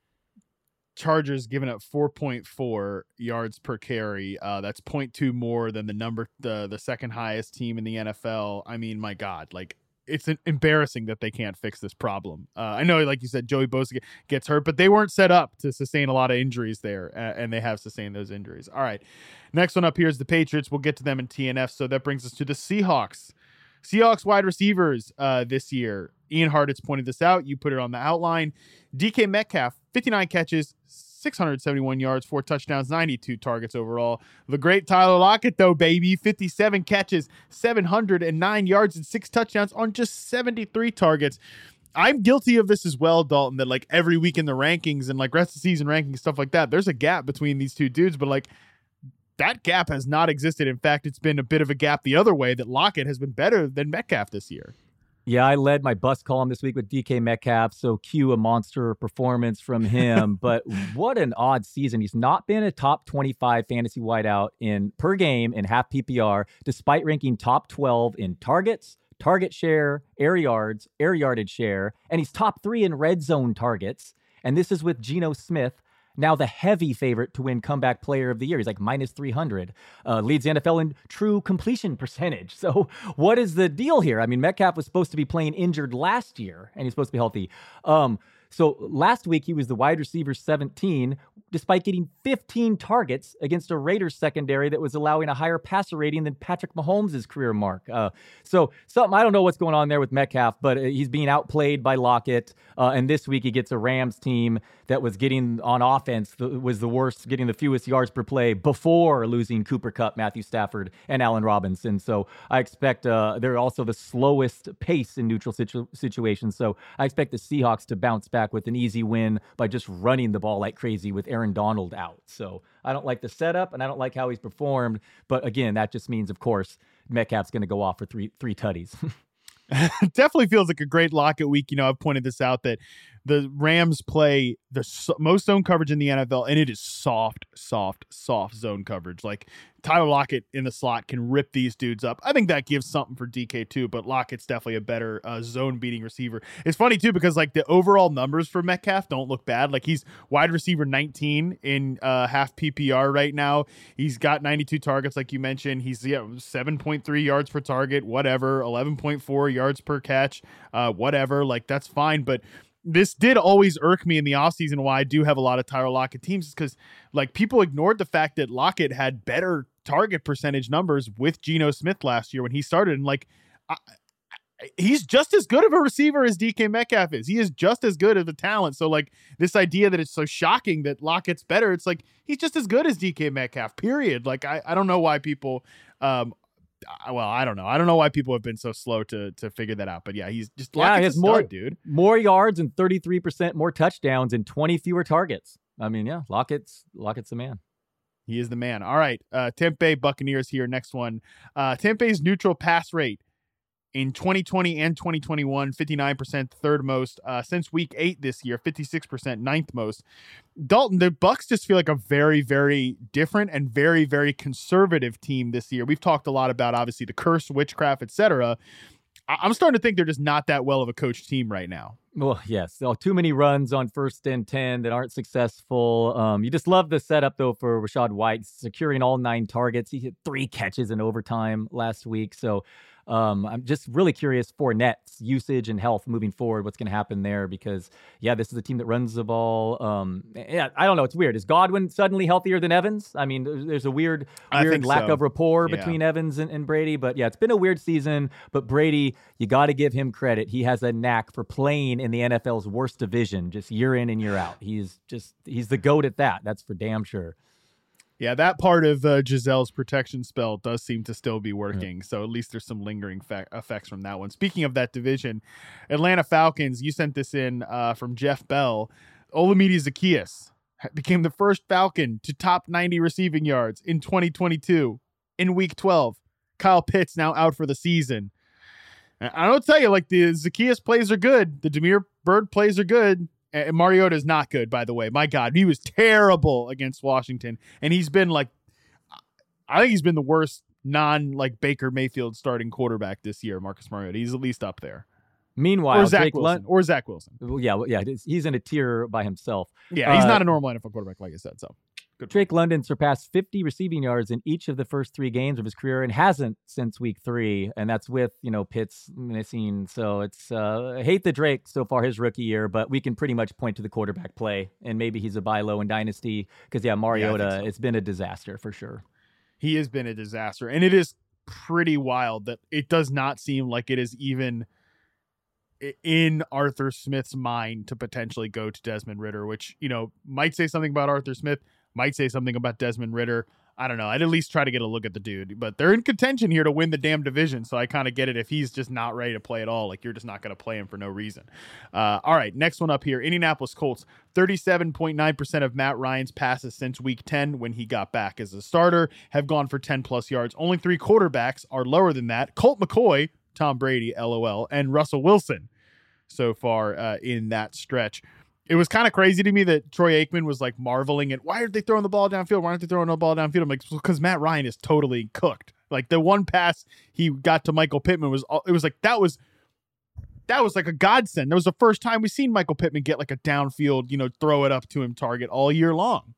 Chargers giving up four point four yards per carry. Uh, that's zero point two more than the number the the second highest team in the N F L. I mean, my God, like. It's embarrassing that they can't fix this problem. Uh, I know, like you said, Joey Bosa gets hurt, but they weren't set up to sustain a lot of injuries there, uh, and they have sustained those injuries. All right, next one up here is the Patriots. We'll get to them in T N F, so that brings us to the Seahawks. Seahawks wide receivers uh, this year. Ian Hartitz pointed this out. You put it on the outline. D K Metcalf, fifty-nine catches, six hundred seventy-one yards, four touchdowns, ninety-two targets overall. The great Tyler Lockett, though, baby, fifty-seven catches, seven hundred nine yards, and six touchdowns on just seventy-three targets. I'm guilty of this as well, Dalton, that like every week in the rankings and like rest of season rankings, stuff like that, there's a gap between these two dudes, but like that gap has not existed. In fact, it's been a bit of a gap the other way that Lockett has been better than Metcalf this year. Yeah, I led my bust column this week with D K Metcalf, so cue a monster performance from him. But what an odd season. He's not been a top twenty-five fantasy wideout in per game in half P P R, despite ranking top twelve in targets, target share, air yards, air yardage share, and he's top three in red zone targets. And this is with Geno Smith, now the heavy favorite to win comeback player of the year. He's like minus three hundred, uh, leads the N F L in true completion percentage. So what is the deal here? I mean, Metcalf was supposed to be playing injured last year, and he's supposed to be healthy. Um, so last week, he was the wide receiver seventeen, despite getting fifteen targets against a Raiders secondary that was allowing a higher passer rating than Patrick Mahomes' career mark. Uh, so something, I don't know what's going on there with Metcalf, but he's being outplayed by Lockett. Uh, and this week, he gets a Rams team that was getting on offense, was the worst, getting the fewest yards per play before losing Cooper Kupp, Matthew Stafford, and Allen Robinson. So I expect uh, they're also the slowest pace in neutral situ- situations. So I expect the Seahawks to bounce back with an easy win by just running the ball like crazy with Aaron Donald out. So I don't like the setup, and I don't like how he's performed. But again, that just means, of course, Metcalf's going to go off for three three tutties. Definitely feels like a great Lockett week. You know, I've pointed this out that the Rams play the so- most zone coverage in the N F L, and it is soft, soft, soft zone coverage. Like Tyler Lockett in the slot can rip these dudes up. I think that gives something for D K too, but Lockett's definitely a better uh, zone beating receiver. It's funny too, because like the overall numbers for Metcalf don't look bad. Like he's wide receiver nineteen in uh, half P P R right now. He's got ninety-two targets, like you mentioned. He's yeah, seven point three yards per target, whatever, eleven point four yards per catch, uh, whatever. Like that's fine, but this did always irk me in the offseason why I do have a lot of Tyler Lockett teams, is because like people ignored the fact that Lockett had better target percentage numbers with Geno Smith last year when he started. And like, I, he's just as good of a receiver as D K Metcalf is. He is just as good of a talent. So like this idea that it's so shocking that Lockett's better, it's like, he's just as good as D K Metcalf, period. Like, I, I don't know why people, um, well, I don't know. I don't know why people have been so slow to to figure that out. But yeah, he's just yeah, he has stud, more, dude. More yards and thirty-three percent more touchdowns and twenty fewer targets. I mean, yeah, Lockett's Lockett's the man. He is the man. All right, uh, Tampa Bay Buccaneers here. Next one. Uh, Tampa Bay's neutral pass rate in twenty twenty and twenty twenty-one, fifty-nine percent, third most. Uh, since week eight this year, fifty-six percent, ninth most. Dalton, the Bucs just feel like a very, very different and very, very conservative team this year. We've talked a lot about, obviously, the curse, witchcraft, et cetera. I- I'm starting to think they're just not that well of a coached team right now. Well, yes. So too many runs on first and ten that aren't successful. Um, you just love the setup, though, for Rachaad White, securing all nine targets. He hit three catches in overtime last week. So um, I'm just really curious for Fournette's usage and health moving forward, what's going to happen there, because, yeah, this is a team that runs the ball. Um, yeah, I don't know. It's weird. Is Godwin suddenly healthier than Evans? I mean, there's, there's a weird, weird lack so. of rapport yeah. between Evans and, and Brady. But, yeah, it's been a weird season. But Brady, you got to give him credit. He has a knack for playing in the N F L's worst division, just year in and year out. He's just, he's the GOAT at that. That's for damn sure. Yeah, that part of uh, Gisele's protection spell does seem to still be working. Yeah. So at least there's some lingering fa- effects from that one. Speaking of that division, Atlanta Falcons, you sent this in uh, from Jeff Bell. Olamide Zaccheaus became the first Falcon to top ninety receiving yards in twenty twenty-two in week twelve. Kyle Pitts now out for the season. I don't tell you, like, the Zaccheaus plays are good. The Damiere Byrd plays are good. And Mariota is not good, by the way. My God, he was terrible against Washington. And he's been, like, I think he's been the worst non, like, Baker Mayfield starting quarterback this year, Marcus Mariota. He's at least up there. Meanwhile, or Zach Drake Wilson. Lund- or Zach Wilson. Yeah, yeah, he's in a tier by himself. Yeah, he's uh, not a normal N F L quarterback, like I said, so. Good Drake London surpassed fifty receiving yards in each of the first three games of his career and hasn't since week three. And that's with, you know, Pitts missing. So it's, uh, I hate the Drake so far his rookie year, but we can pretty much point to the quarterback play. And maybe he's a buy low in Dynasty because, yeah, Mariota, yeah, so. It's been a disaster for sure. He has been a disaster. And it is pretty wild that it does not seem like it is even in Arthur Smith's mind to potentially go to Desmond Ridder, which, you know, might say something about Arthur Smith. Might say something about Desmond Ridder. I don't know. I'd at least try to get a look at the dude. But they're in contention here to win the damn division, so I kind of get it. If he's just not ready to play at all, like, you're just not going to play him for no reason. Uh, all right, next one up here. Indianapolis Colts. thirty-seven point nine percent of Matt Ryan's passes since week ten when he got back as a starter have gone for ten-plus yards. Only three quarterbacks are lower than that. Colt McCoy, Tom Brady, LOL, and Russell Wilson so far uh, in that stretch. It was kind of crazy to me that Troy Aikman was like marveling at, why aren't they throwing the ball downfield? Why aren't they throwing the ball downfield? I'm like, because Matt Ryan is totally cooked. Like, the one pass he got to Michael Pittman was, it was like, that was, that was like a godsend. That was the first time we've seen Michael Pittman get like a downfield, you know, throw it up to him target all year long.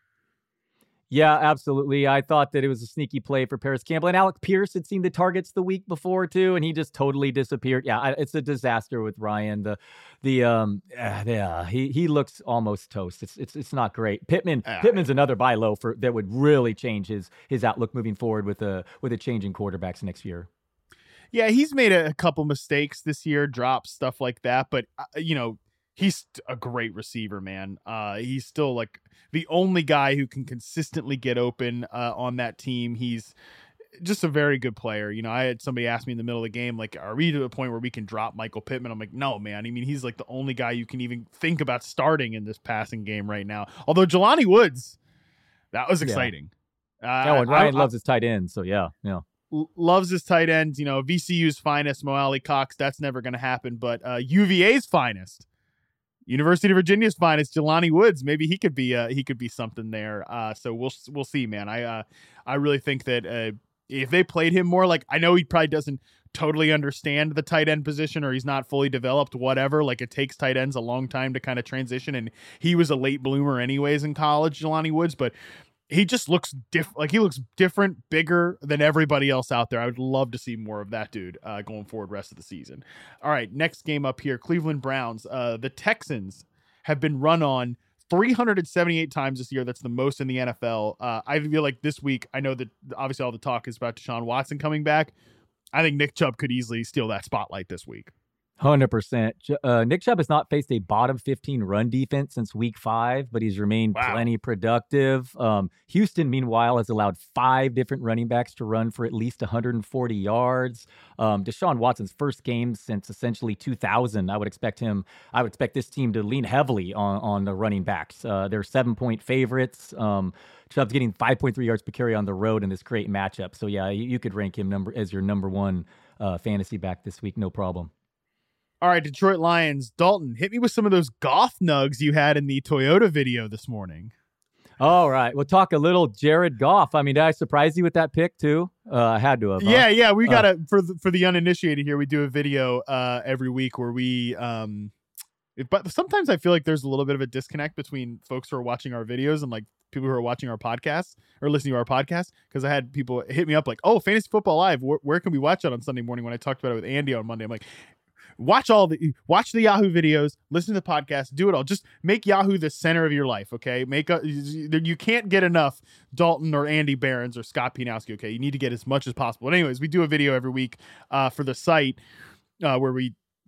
Yeah, absolutely. I thought that it was a sneaky play for Paris Campbell. And Alec Pierce had seen the targets the week before, too, and he just totally disappeared. Yeah, it's a disaster with Ryan. The, the, um, uh, yeah, he he looks almost toast. It's it's it's not great. Pittman uh, Pittman's another buy low for that would really change his his outlook moving forward with a with a change in quarterbacks next year. Yeah, he's made a, a couple mistakes this year, drops, stuff like that. But uh, you know, he's a great receiver, man. Uh, he's still like the only guy who can consistently get open uh, on that team. He's just a very good player. You know, I had somebody ask me in the middle of the game, like, are we to the point where we can drop Michael Pittman? I'm like, no, man. I mean, he's like the only guy you can even think about starting in this passing game right now. Although Jelani Woods, that was exciting. Yeah, uh, yeah, and Ryan I, loves I, his tight end. So yeah, yeah. Loves his tight ends. You know, V C U's finest, Mo Alley Cox, that's never going to happen. But uh, U V A's finest, University of Virginia's finest, Jelani Woods. Maybe he could be uh, he could be something there. Uh, so we'll we'll see, man. I uh, I really think that uh, if they played him more, like, I know he probably doesn't totally understand the tight end position, or he's not fully developed, whatever. Like, it takes tight ends a long time to kind of transition, and he was a late bloomer anyways in college, Jelani Woods, but he just looks different. Like, he looks different, bigger than everybody else out there. I would love to see more of that dude uh, going forward rest of the season. All right, next game up here, Cleveland Browns. Uh, the Texans have been run on three hundred seventy-eight times this year. That's the most in the N F L. Uh, I feel like this week, I know that obviously all the talk is about Deshaun Watson coming back. I think Nick Chubb could easily steal that spotlight this week. one hundred percent. Uh, Nick Chubb has not faced a bottom fifteen run defense since week five, but he's remained wow. plenty productive. Um, Houston, meanwhile, has allowed five different running backs to run for at least one hundred forty yards. Um, Deshaun Watson's first game since essentially two thousand. I would expect him, I would expect this team to lean heavily on, on the running backs. Uh, they're seven point favorites. Um, Chubb's getting five point three yards per carry on the road in this great matchup. So yeah, you, you could rank him number as your number one uh, fantasy back this week. No problem. All right, Detroit Lions. Dalton, hit me with some of those Goff nugs you had in the Toyota video this morning. All right, we'll talk a little Jared Goff. I mean, did I surprise you with that pick too? Uh, I had to have. Huh? Yeah, yeah. We got uh, for the, for the uninitiated here. We do a video uh, every week where we. Um, it, but sometimes I feel like there's a little bit of a disconnect between folks who are watching our videos and like people who are watching our podcasts or listening to our podcast. Because I had people hit me up like, "Oh, Fantasy Football Live. Where, where can we watch that on Sunday morning?" When I talked about it with Andy on Monday, I'm like, Watch all the watch the Yahoo videos, listen to the podcast, do it all. Just make Yahoo the center of your life, okay? Make a, you can't get enough Dalton or Andy Behrens or Scott Pianowski, okay? You need to get as much as possible. But anyways, we do a video every week uh, for the site uh, where we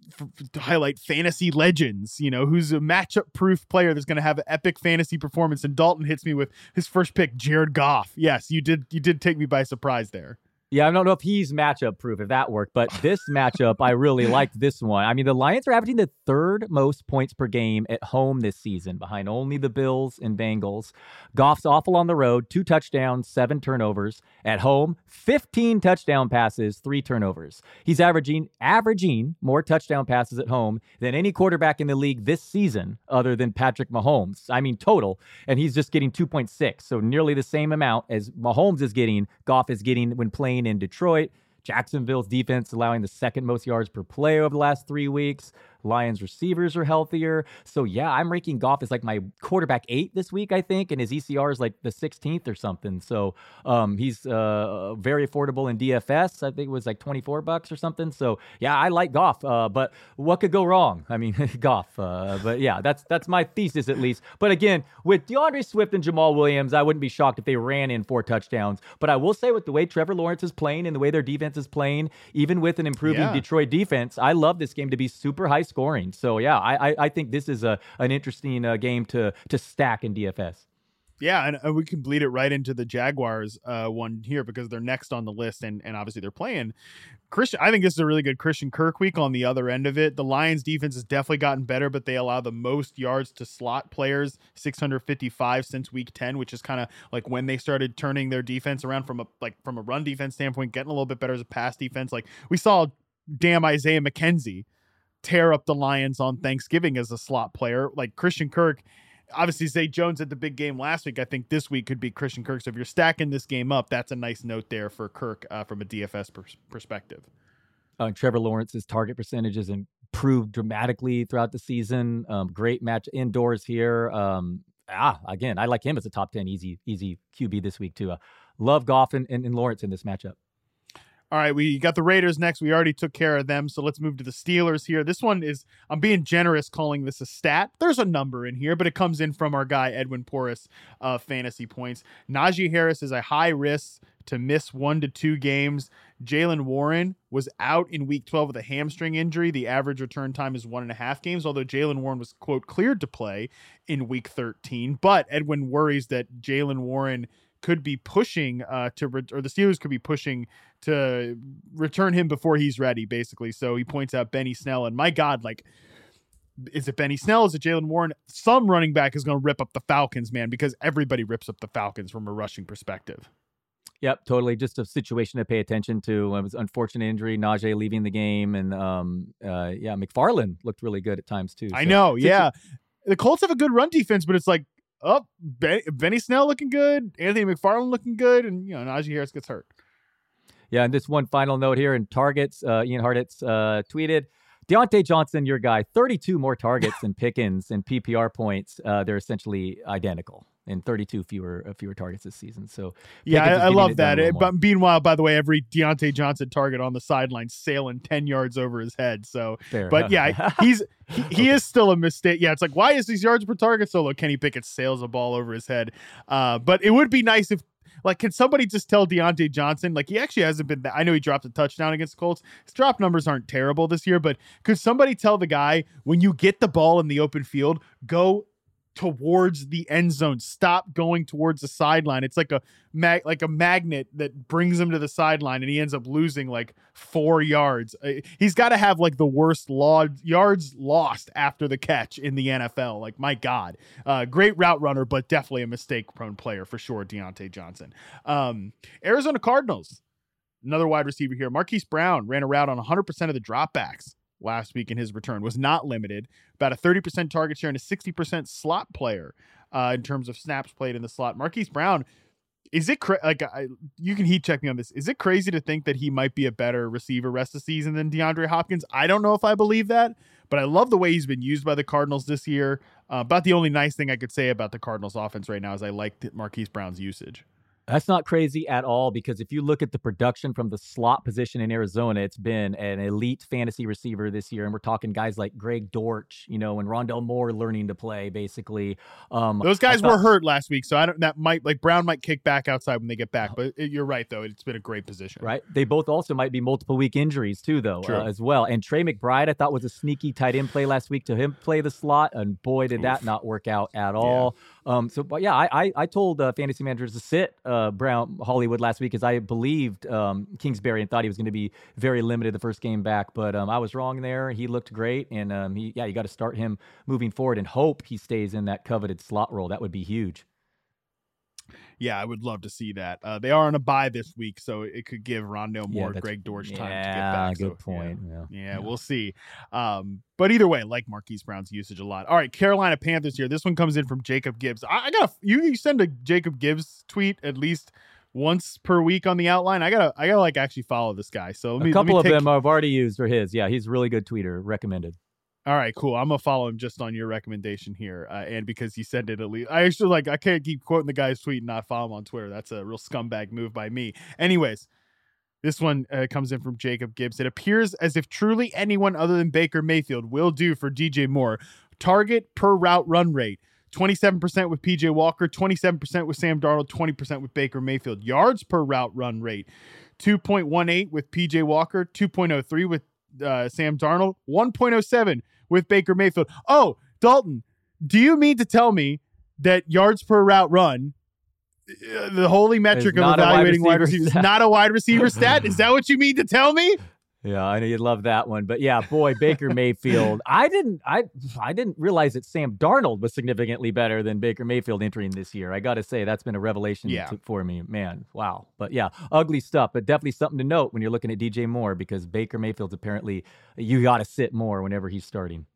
f- to highlight fantasy legends, you know, who's a matchup proof player that's going to have an epic fantasy performance. And Dalton hits me with his first pick, Jared Goff. Yes, you did. You did take me by surprise there. Yeah, I don't know if he's matchup proof, if that worked, but this matchup, I really liked this one. I mean, the Lions are averaging the third most points per game at home this season, behind only the Bills and Bengals. Goff's awful on the road, two touchdowns, seven turnovers. At home, fifteen touchdown passes, three turnovers. He's averaging averaging more touchdown passes at home than any quarterback in the league this season, other than Patrick Mahomes. I mean, total, and he's just getting two point six, so nearly the same amount as Mahomes is getting, Goff is getting when playing in Detroit. Jacksonville's defense allowing the second most yards per play over the last three weeks. Lions receivers are healthier. So yeah, I'm ranking Goff as like my quarterback eight this week, I think, and his E C R is like the sixteenth or something. So um, he's uh, very affordable in D F S. I think it was like twenty-four bucks or something. So yeah, I like Goff. Uh, but what could go wrong? I mean, Goff. Uh, but yeah, that's that's my thesis at least. But again, with DeAndre Swift and Jamal Williams, I wouldn't be shocked if they ran in four touchdowns. But I will say, with the way Trevor Lawrence is playing and the way their defense is playing, even with an improving yeah. Detroit defense, I love this game to be super high scoring. So yeah, I I, I think this is a an interesting uh, game to to stack in D F S. Yeah, and uh, we can bleed it right into the Jaguars uh, one here because they're next on the list, and and obviously they're playing Christian. I think this is a really good Christian Kirk week on the other end of it. The Lions defense has definitely gotten better, but they allow the most yards to slot players, six hundred fifty-five since week ten, which is kind of like when they started turning their defense around from a like from a run defense standpoint, getting a little bit better as a pass defense. Like we saw, damn Isaiah McKenzie tear up the Lions on Thanksgiving as a slot player. Like Christian Kirk, obviously Zay Jones had the big game last week. I think this week could be Christian Kirk. So if you're stacking this game up, that's a nice note there for Kirk uh, from a D F S pers- perspective. Uh, Trevor Lawrence's target percentage has improved dramatically throughout the season. Um, great match indoors here. Um, ah, again, I like him as a top ten easy, easy Q B this week too. Uh, love Goff and, and, and Lawrence in this matchup. All right, we got the Raiders next. We already took care of them, so let's move to the Steelers here. This one is, I'm being generous calling this a stat. There's a number in here, but it comes in from our guy, Edwin Porras, uh, fantasy points. Najee Harris is a high risk to miss one to two games. Jaylen Warren was out in week twelve with a hamstring injury. The average return time is one and a half games, although Jaylen Warren was, quote, cleared to play in week thirteen. But Edwin worries that Jaylen Warren could be pushing uh, to, re- or the Steelers could be pushing to return him before he's ready, basically. So he points out Benny Snell, and my God, like, is it Benny Snell? Is it Jaylen Warren? Some running back is going to rip up the Falcons, man, because everybody rips up the Falcons from a rushing perspective. Yep, totally. Just a situation to pay attention to. It was an unfortunate injury, Najee leaving the game, and um, uh, yeah, McFarland looked really good at times too. So, I know, yeah. The Colts have a good run defense, but it's like, oh, ben- Benny Snell looking good, Anthony McFarland looking good, and you know Najee Harris gets hurt. Yeah, and this one final note here in targets, uh, Ian Hartitz uh, tweeted, Deontay Johnson, your guy, thirty-two more targets than Pickens and P P R points. Uh, they're essentially identical, and thirty-two fewer uh, fewer targets this season. So yeah, I, I love that. It, but meanwhile, by the way, every Deontay Johnson target on the sideline sailing ten yards over his head. So, Fair. but yeah, he's he, he okay. is still a mistake. Yeah, it's like, why is these yards per target so low? Kenny Pickett sails a ball over his head. Uh, but it would be nice if. Like, can somebody just tell Deontay Johnson, like, he actually hasn't been, I know he dropped a touchdown against the Colts. His drop numbers aren't terrible this year, but could somebody tell the guy, when you get the ball in the open field, go towards the end zone, stop going towards the sideline. It's like a mag, like a magnet that brings him to the sideline, and he ends up losing like four yards. Uh, he's got to have like the worst law, yards lost after the catch in the N F L. Like, my God, uh, great route runner, but definitely a mistake-prone player for sure. Deontay Johnson. Um, Arizona Cardinals, another wide receiver here. Marquise Brown ran a route on one hundred percent of the dropbacks last week in his return, was not limited, about a thirty percent target share and a sixty percent slot player uh, in terms of snaps played in the slot. Marquise Brown, is it cra- like I, you can heat check me on this? Is it crazy to think that he might be a better receiver rest of the season than DeAndre Hopkins? I don't know if I believe that, but I love the way he's been used by the Cardinals this year. Uh, about the only nice thing I could say about the Cardinals offense right now is I like Marquise Brown's usage. That's not crazy at all, because if you look at the production from the slot position in Arizona, it's been an elite fantasy receiver this year. And we're talking guys like Greg Dortch, you know, and Rondell Moore learning to play, basically. Um, Those guys thought, were hurt last week, so I don't. That might like Brown might kick back outside when they get back. But it, you're right, though. It's been a great position. Right. They both also might be multiple week injuries, too, though, True. uh, as well. And Trey McBride, I thought, was a sneaky tight end play last week to him play the slot. And boy, did Oof. that not work out at all. Yeah. Um, so, but yeah, I, I, I told uh, fantasy managers to sit uh, Brown Hollywood last week, because I believed um, Kingsbury and thought he was going to be very limited the first game back, but um, I was wrong there. He looked great, and um, he, yeah, you got to start him moving forward and hope he stays in that coveted slot role. That would be huge. Yeah, I would love to see that. Uh, they are on a bye this week, so it could give Rondell Moore, yeah, Greg Dortch time yeah, to get back. Good so, point. Yeah, yeah. Yeah, yeah, we'll see. Um, but either way, like Marquise Brown's usage a lot. All right, Carolina Panthers here. This one comes in from Jacob Gibbs. I, I got you. You send a Jacob Gibbs tweet at least once per week on the outline. I gotta, I gotta like actually follow this guy. So let me, a couple let me of take... them I've already used are his. Yeah, he's a really good tweeter. Recommended. All right, cool. I'm gonna follow him just on your recommendation here, uh, and because he said it at least. I actually like. I can't keep quoting the guy's tweet and not follow him on Twitter. That's a real scumbag move by me. Anyways, this one uh, comes in from Jacob Gibbs. It appears as if truly anyone other than Baker Mayfield will do for D J Moore. Target per route run rate: twenty-seven percent with P J Walker, twenty-seven percent with Sam Darnold, twenty percent with Baker Mayfield. Yards per route run rate: two point one eight with P J Walker, two point oh three with uh, Sam Darnold, one point oh seven with Baker Mayfield. Oh, Dalton, do you mean to tell me that yards per route run, uh, the holy metric of evaluating wide receivers, is not a wide receiver stat? Is that what you mean to tell me? Yeah, I know you'd love that one, but yeah, boy, Baker Mayfield. I didn't, I, I didn't realize that Sam Darnold was significantly better than Baker Mayfield entering this year. I got to say, that's been a revelation yeah. to, for me, man. Wow, but yeah, ugly stuff, but definitely something to note when you're looking at D J Moore, because Baker Mayfield's apparently you got to sit more whenever he's starting.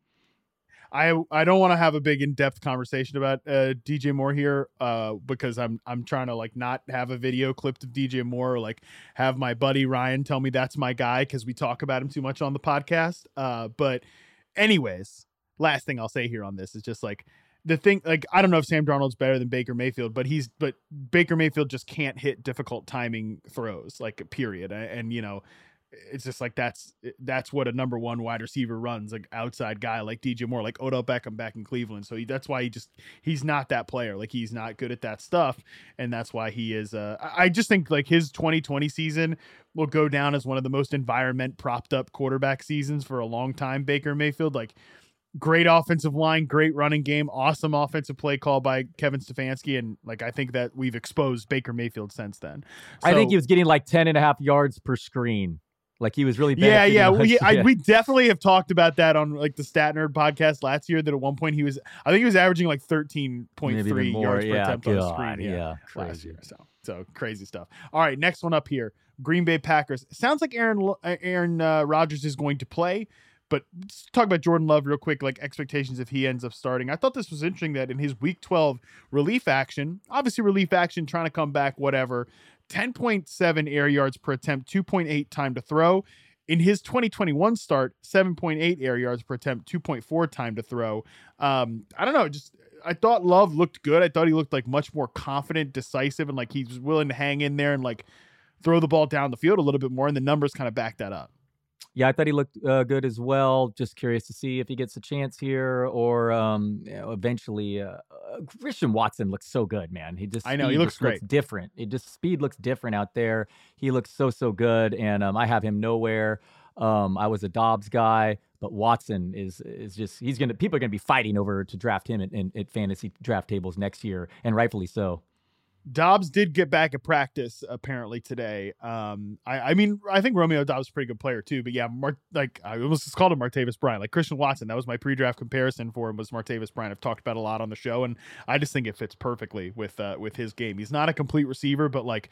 I I don't want to have a big in-depth conversation about uh, D J Moore here uh, because I'm I'm trying to like not have a video clipped of D J Moore, or like have my buddy Ryan tell me that's my guy because we talk about him too much on the podcast. Uh, but anyways, last thing I'll say here on this is just like the thing, like I don't know if Sam Darnold's better than Baker Mayfield, but he's but Baker Mayfield just can't hit difficult timing throws, like period. And, and you know. It's just like that's that's what a number one wide receiver runs, like outside guy like D J Moore, like Odell Beckham back in Cleveland. So he, that's why he just he's not that player. Like he's not good at that stuff, and that's why he is. Uh, I just think like his twenty twenty season will go down as one of the most environment propped up quarterback seasons for a long time. Baker Mayfield, like great offensive line, great running game, awesome offensive play call by Kevin Stefanski, and like I think that we've exposed Baker Mayfield since then. So, I think he was getting like ten and a half yards per screen. Like he was really yeah, yeah. Much, we, yeah. I, we definitely have talked about that on like the Stat Nerd podcast last year. That at one point he was, I think he was averaging like thirteen point three yards yeah, per attempt God, on the screen. Yeah, yeah crazy. Last year. So, so crazy stuff. All right, next one up here: Green Bay Packers. Sounds like Aaron Aaron uh, Rodgers is going to play, but let's talk about Jordan Love real quick. Like expectations if he ends up starting. I thought this was interesting that in his Week twelve relief action, obviously relief action, trying to come back, whatever. ten point seven air yards per attempt, two point eight time to throw. In his twenty twenty-one start, seven point eight air yards per attempt, two point four time to throw. Um, I don't know. Just I thought Love looked good. I thought he looked like much more confident, decisive, and like he was willing to hang in there and like throw the ball down the field a little bit more. And the numbers kind of back that up. Yeah, I thought he looked uh, good as well. Just curious to see if he gets a chance here or um, you know, eventually. Uh, uh, Christian Watson looks so good, man. He just I know he looks great. Looks different. It just speed looks different out there. He looks so so good, and um, I have him nowhere. Um, I was a Dobbs guy, but Watson is is just he's gonna. People are gonna be fighting over to draft him at, in, at fantasy draft tables next year, and rightfully so. Dobbs did get back at practice apparently today. Um, I, I mean, I think Romeo Dobbs is a pretty good player too, but yeah, Mar- like I almost just called him Martavis Bryant, like Christian Watson. That was my pre-draft comparison for him was Martavis Bryant. I've talked about a lot on the show, and I just think it fits perfectly with uh, with his game. He's not a complete receiver, but like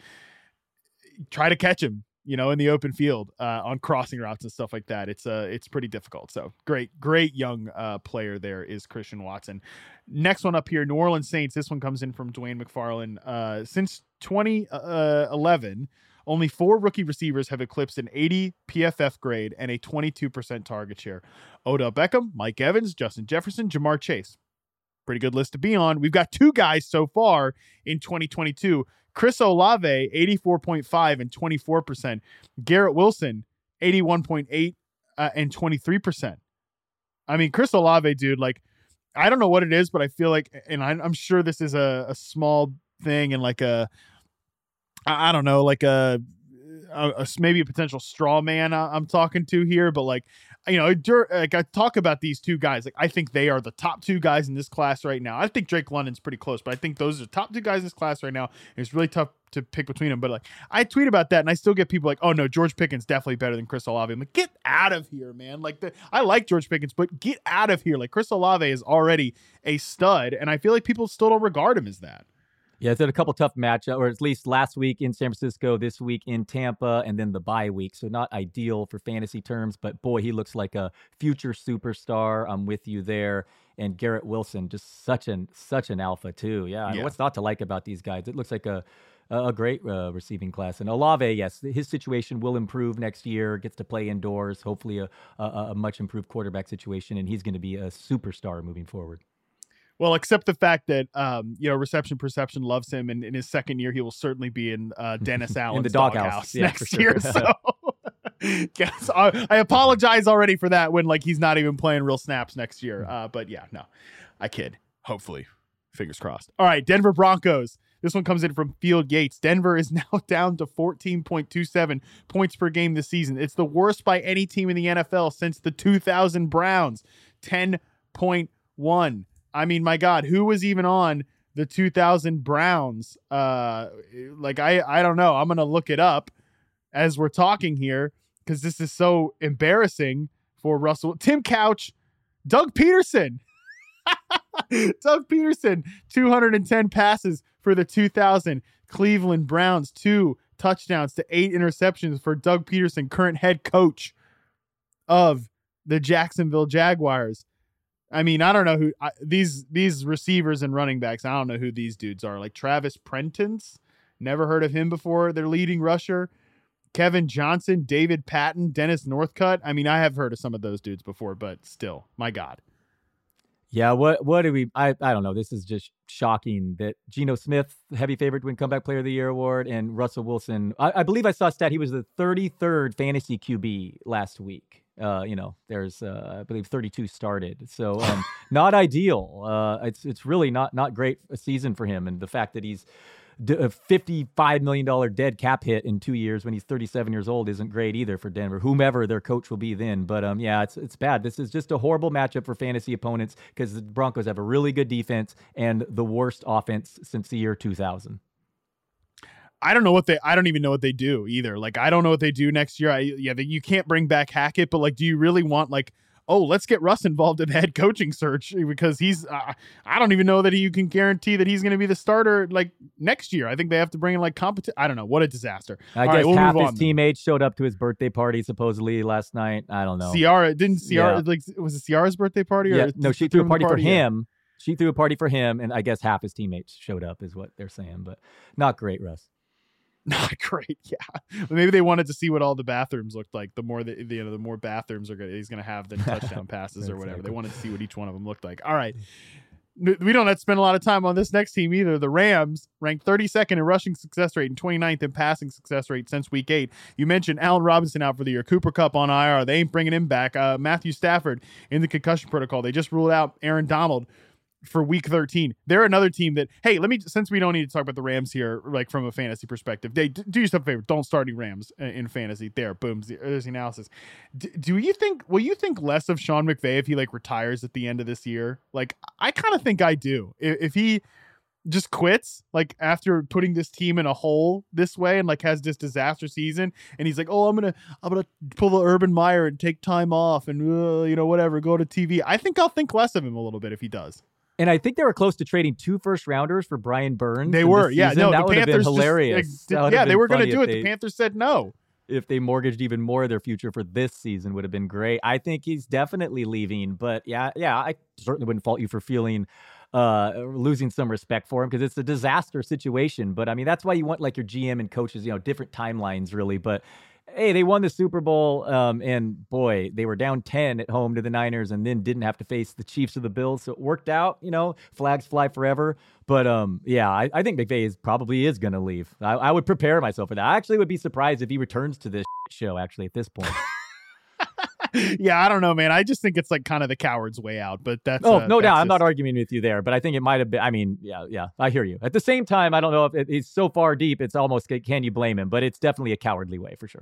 try to catch him, you know, in the open field uh, on crossing routes and stuff like that. It's uh, it's pretty difficult. So great, great young uh, player there is Christian Watson. Next one up here, New Orleans Saints. This one comes in from Dwayne McFarland. Uh, since twenty eleven, only four rookie receivers have eclipsed an eighty P F F grade and a twenty-two percent target share. Odell Beckham, Mike Evans, Justin Jefferson, Jamar Chase. pretty good list to be on. We've got two guys so far in twenty twenty-two. Chris Olave, eighty-four point five and twenty-four percent. Garrett Wilson, eighty-one point eight uh, and twenty-three percent. I mean, Chris Olave, dude, like, I don't know what it is, but I feel like, and I'm, I'm sure this is a, a small thing and like a, I don't know, like a, a, a maybe a potential straw man I'm talking to here, but like, you know, like I talk about these two guys, like I think they are the top two guys in this class right now. I think Drake London's pretty close, but I think those are the top two guys in this class right now. It's really tough to pick between them. But like, I tweet about that, and I still get people like, "Oh no, George Pickens definitely better than Chris Olave." I'm like, get out of here, man! Like, the, I like George Pickens, but get out of here. Like, Chris Olave is already a stud, and I feel like people still don't regard him as that. Yeah, it's had a couple tough matchups, or at least last week in San Francisco, this week in Tampa, and then the bye week. So not ideal for fantasy terms, but boy, he looks like a future superstar. I'm with you there. And Garrett Wilson, just such an such an alpha too. Yeah, yeah. What's not to like about these guys? It looks like a a great uh, receiving class. And Olave, yes, his situation will improve next year. Gets to play indoors. Hopefully, a a, a much improved quarterback situation, and he's going to be a superstar moving forward. Well, except the fact that, um, you know, Reception Perception loves him, and in his second year, he will certainly be in uh, Dennis Allen's in the doghouse doghouse yeah, next sure. year. So, yes, I, I apologize already for that when, like, he's not even playing real snaps next year. Uh, but, yeah, no, I kid. Hopefully. Fingers crossed. All right, Denver Broncos. This one comes in from Field Yates. Denver is now down to fourteen point two seven points per game this season. It's the worst by any team in the N F L since the two thousand Browns, ten point one. I mean, my God, who was even on the two thousand Browns? Uh, like, I, I don't know. I'm going to look it up as we're talking here because this is so embarrassing for Russell. Tim Couch, Doug Peterson. Doug Peterson, two hundred ten passes for the two thousand Cleveland Browns, two touchdowns to eight interceptions for Doug Peterson, current head coach of the Jacksonville Jaguars. I mean, I don't know who I, these these receivers and running backs. I don't know who these dudes are. Like Travis Prentice, never heard of him before. Their leading rusher, Kevin Johnson, David Patton, Dennis Northcutt. I mean, I have heard of some of those dudes before, but still, my God. Yeah, what what do we? I I don't know. This is just shocking that Geno Smith, heavy favorite to win Comeback Player of the Year award, and Russell Wilson. I, I believe I saw a stat. He was the thirty-third fantasy Q B last week. Uh, you know, there's uh, I believe thirty-two started, so um, not ideal. Uh, it's it's really not not great a season for him, and the fact that he's a fifty-five million dollars dead cap hit in two years when he's thirty-seven years old isn't great either for Denver, whomever their coach will be then. But um, yeah, it's it's bad. This is just a horrible matchup for fantasy opponents because the Broncos have a really good defense and the worst offense since the year two thousand. I don't know what they, I don't even know what they do either. Like, I don't know what they do next year. I, yeah, the, you can't bring back Hackett, but like, do you really want like, oh, let's get Russ involved in the head coaching search because he's, uh, I don't even know that you can guarantee that he's going to be the starter like next year. I think they have to bring in like competition. I don't know. What a disaster. I All guess right, we'll half move his on, teammates showed up to his birthday party supposedly last night. I don't know. Ciara, didn't Ciara, Yeah. like, was it Ciara's birthday party? Or Yeah, no, she threw a party, party for him. She threw a party for him, and I guess half his teammates showed up is what they're saying, but not great, Russ. Not great, yeah. Maybe they wanted to see what all the bathrooms looked like. The more that you know, the more bathrooms are gonna, he's going to have than touchdown passes or whatever. They wanted to see what each one of them looked like. All right, we don't have to spend a lot of time on this next team either. The Rams ranked thirty-second in rushing success rate and twenty-ninth in passing success rate since week eight. You mentioned Allen Robinson out for the year. Cooper Kupp on I R. They ain't bringing him back. Uh, Matthew Stafford in the concussion protocol. They just ruled out Aaron Donald for week thirteen. They're another team that, hey, let me, since we don't need to talk about the Rams here, like from a fantasy perspective, they do yourself a favor. Don't start any Rams in fantasy. There, boom. There's the analysis. D- do you think, will you think less of Sean McVay if he like retires at the end of this year? Like, I kind of think I do. If, if he just quits, like after putting this team in a hole this way and like has this disaster season and he's like, oh, I'm going to, I'm going to pull the Urban Meyer and take time off and, uh, you know, whatever, go to T V. I think I'll think less of him a little bit if he does. And I think they were close to trading two first rounders for Brian Burns. They were, yeah. Season. No, that the would Panthers have been hilarious. Just, like, yeah, they were going to do it. They, the Panthers said no. If they mortgaged even more of their future for this season, would have been great. I think he's definitely leaving. But yeah, yeah, I certainly wouldn't fault you for feeling uh, losing some respect for him because it's a disaster situation. But I mean, that's why you want like your G M and coaches, you know, different timelines really. But Hey, they won the Super Bowl, um, and boy, they were down ten at home to the Niners and then didn't have to face the Chiefs or the Bills. So it worked out, you know, flags fly forever. But um, yeah, I, I think McVay is probably is going to leave. I, I would prepare myself for that. I actually would be surprised if he returns to this show, actually, at this point. Yeah, I don't know, man. I just think it's like kind of the coward's way out, but that's oh uh, no that's doubt. just... I'm not arguing with you there, but I think it might have been. I mean, yeah, yeah, I hear you. At the same time, I don't know if it, it's so far deep. It's almost can you blame him? But it's definitely a cowardly way for sure.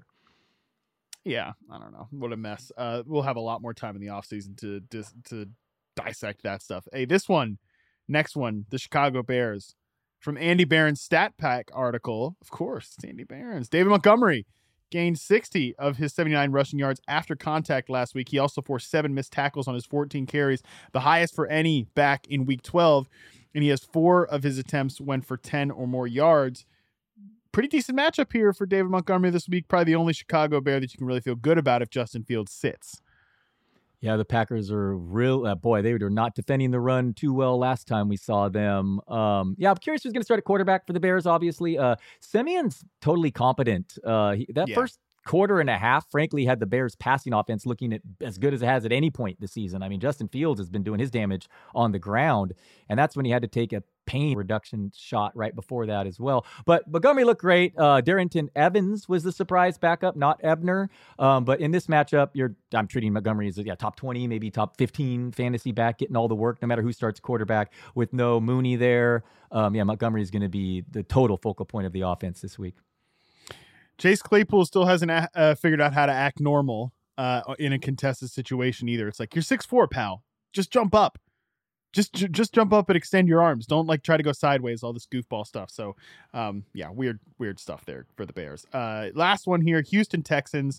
Yeah, I don't know. What a mess. Uh, we'll have a lot more time in the offseason to, to to dissect that stuff. Hey, this one, next one, the Chicago Bears. From Andy Barron's Stat Pack article, of course, it's Andy Barron's. David Montgomery gained sixty of his seventy-nine rushing yards after contact last week. He also forced seven missed tackles on his fourteen carries, the highest for any back in week twelve. And he has four of his attempts went for ten or more yards. Pretty decent matchup here for David Montgomery this week. Probably the only Chicago Bear that you can really feel good about if Justin Fields sits. Yeah, the Packers are real. Uh, boy, they were not defending the run too well last time we saw them. Um, yeah, I'm curious who's going to start at quarterback for the Bears, obviously. Uh, Simeon's totally competent. Uh, he, that yeah. first quarter and a half, frankly, had the Bears passing offense looking at as good as it has at any point this season. I mean, Justin Fields has been doing his damage on the ground, and that's when he had to take a pain reduction shot right before that as well. But Montgomery looked great. Uh, Darrington Evans was the surprise backup, not Ebner. Um, but in this matchup, you're I'm treating Montgomery as a yeah, top twenty, maybe top fifteen fantasy back, getting all the work, no matter who starts quarterback with no Mooney there. Um, yeah, Montgomery is going to be the total focal point of the offense this week. Chase Claypool still hasn't uh, figured out how to act normal uh, in a contested situation either. It's like, you're six foot four, pal. Just jump up. Just just jump up and extend your arms. Don't like try to go sideways, all this goofball stuff. So, um, yeah, weird, weird stuff there for the Bears. Uh, last one here, Houston Texans.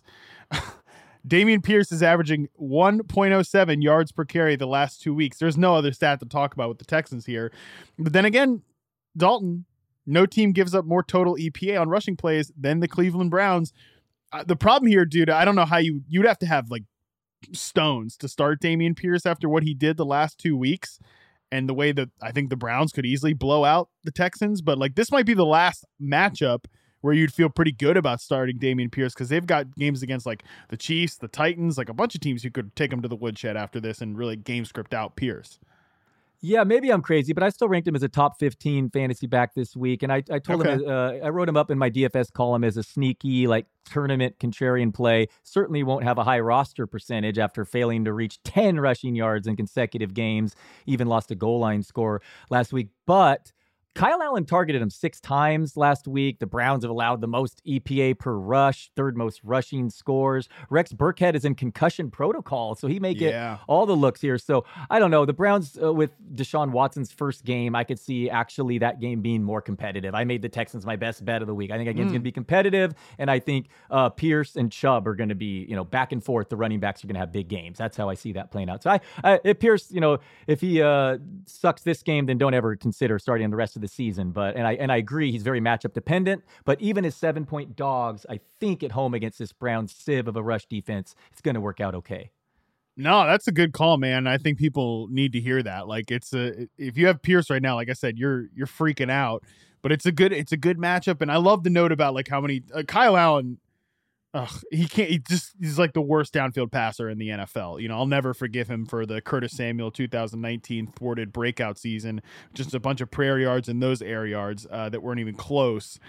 Dameon Pierce is averaging one point oh seven yards per carry the last two weeks. There's no other stat to talk about with the Texans here. But then again, Dalton, no team gives up more total E P A on rushing plays than the Cleveland Browns. Uh, the problem here, dude, I don't know how you, you'd have to have like stones to start Dameon Pierce after what he did the last two weeks and the way that I think the Browns could easily blow out the Texans. But like, this might be the last matchup where you'd feel pretty good about starting Dameon Pierce, because they've got games against like the Chiefs, the Titans, like a bunch of teams who could take them to the woodshed after this and really game script out Pierce. Yeah, maybe I'm crazy, but I still ranked him as a top fifteen fantasy back this week. And I, I told okay. him, uh, I wrote him up in my D F S column as a sneaky, like, tournament contrarian play. Certainly won't have a high roster percentage after failing to reach ten rushing yards in consecutive games, even lost a goal line score last week. But Kyle Allen targeted him six times last week. The Browns have allowed the most E P A per rush, third most rushing scores. Rex Burkhead is in concussion protocol, so he may get yeah. all the looks here. So I don't know. The Browns, uh, with Deshaun Watson's first game, I could see actually that game being more competitive. I made the Texans my best bet of the week. I think that game's mm. going to be competitive, and I think uh, Pierce and Chubb are going to be, you know, back and forth. The running backs are going to have big games. That's how I see that playing out. So I, I if Pierce, you know, if he uh, sucks this game, then don't ever consider starting the rest of the season. But and I and I agree, he's very matchup dependent. But even his seven point dogs, I think at home against this Browns sieve of a rush defense, it's going to work out okay. No, that's a good call, man. I think people need to hear that. Like, it's a if you have Pierce right now, like I said, you're you're freaking out. But it's a good it's a good matchup, and I love the note about like how many uh, Kyle Allen. Ugh, he can't. He just he's like the worst downfield passer in the N F L. You know, I'll never forgive him for the Curtis Samuel two thousand nineteen thwarted breakout season. Just a bunch of prayer yards and those air yards uh, that weren't even close.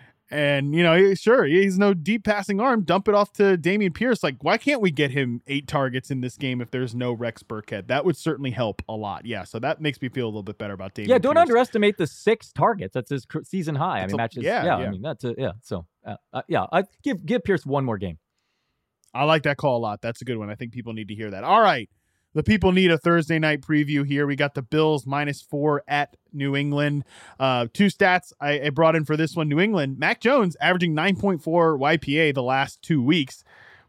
And, you know, sure, he's no deep passing arm. Dump it off to Dameon Pierce. Like, why can't we get him eight targets in this game if there's no Rex Burkhead? That would certainly help a lot. Yeah, so that makes me feel a little bit better about Dameon Yeah, don't Pierce. underestimate the six targets. That's his season high. That's I mean, a, that's just, yeah, yeah, yeah, I mean, that's a, yeah. So, uh, uh, yeah, I give give Pierce one more game. I like that call a lot. That's a good one. I think people need to hear that. All right. The people need a Thursday night preview here. We got the Bills minus four at New England. Uh, two stats I, I brought in for this one. New England, Mac Jones averaging nine point four Y P A the last two weeks.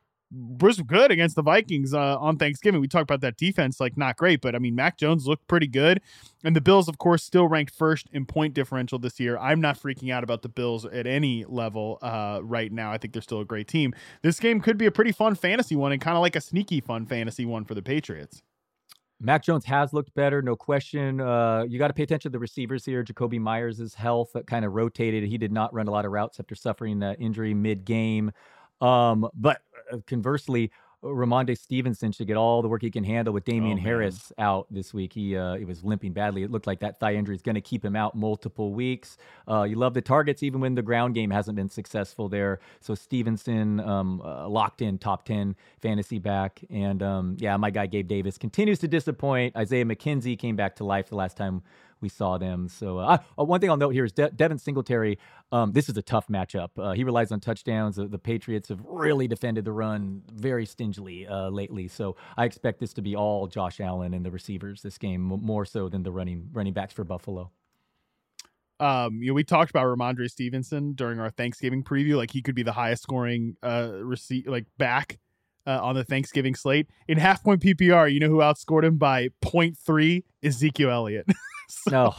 Was good against the Vikings uh, on Thanksgiving. We talked about that defense, like not great, but I mean, Mac Jones looked pretty good. And the Bills, of course, still ranked first in point differential this year. I'm not freaking out about the Bills at any level uh, right now. I think they're still a great team. This game could be a pretty fun fantasy one and kind of like a sneaky fun fantasy one for the Patriots. Mac Jones has looked better, no question. Uh, you got to pay attention to the receivers here. Jacoby Myers' health that kind of rotated. He did not run a lot of routes after suffering that injury mid-game. Um, but conversely, Ramondre Stevenson should get all the work he can handle with Damian Oh, Harris out this week. He uh, he was limping badly. It looked like that thigh injury is going to keep him out multiple weeks. Uh, you love the targets even when the ground game hasn't been successful there. So Stevenson um, uh, locked in top ten fantasy back. And um, yeah, my guy Gabe Davis continues to disappoint. Isaiah McKenzie came back to life the last time we saw them. So uh, uh, one thing I'll note here is De- Devin Singletary. Um, this is a tough matchup. Uh, he relies on touchdowns. The, the Patriots have really defended the run very stingily uh, lately. So I expect this to be all Josh Allen and the receivers this game, m- more so than the running running backs for Buffalo. Um, you know, we talked about Ramondre Stevenson during our Thanksgiving preview. Like he could be the highest scoring uh receive like back uh, on the Thanksgiving slate in half point P P R. You know who outscored him by zero point three? Ezekiel Elliott. So, no.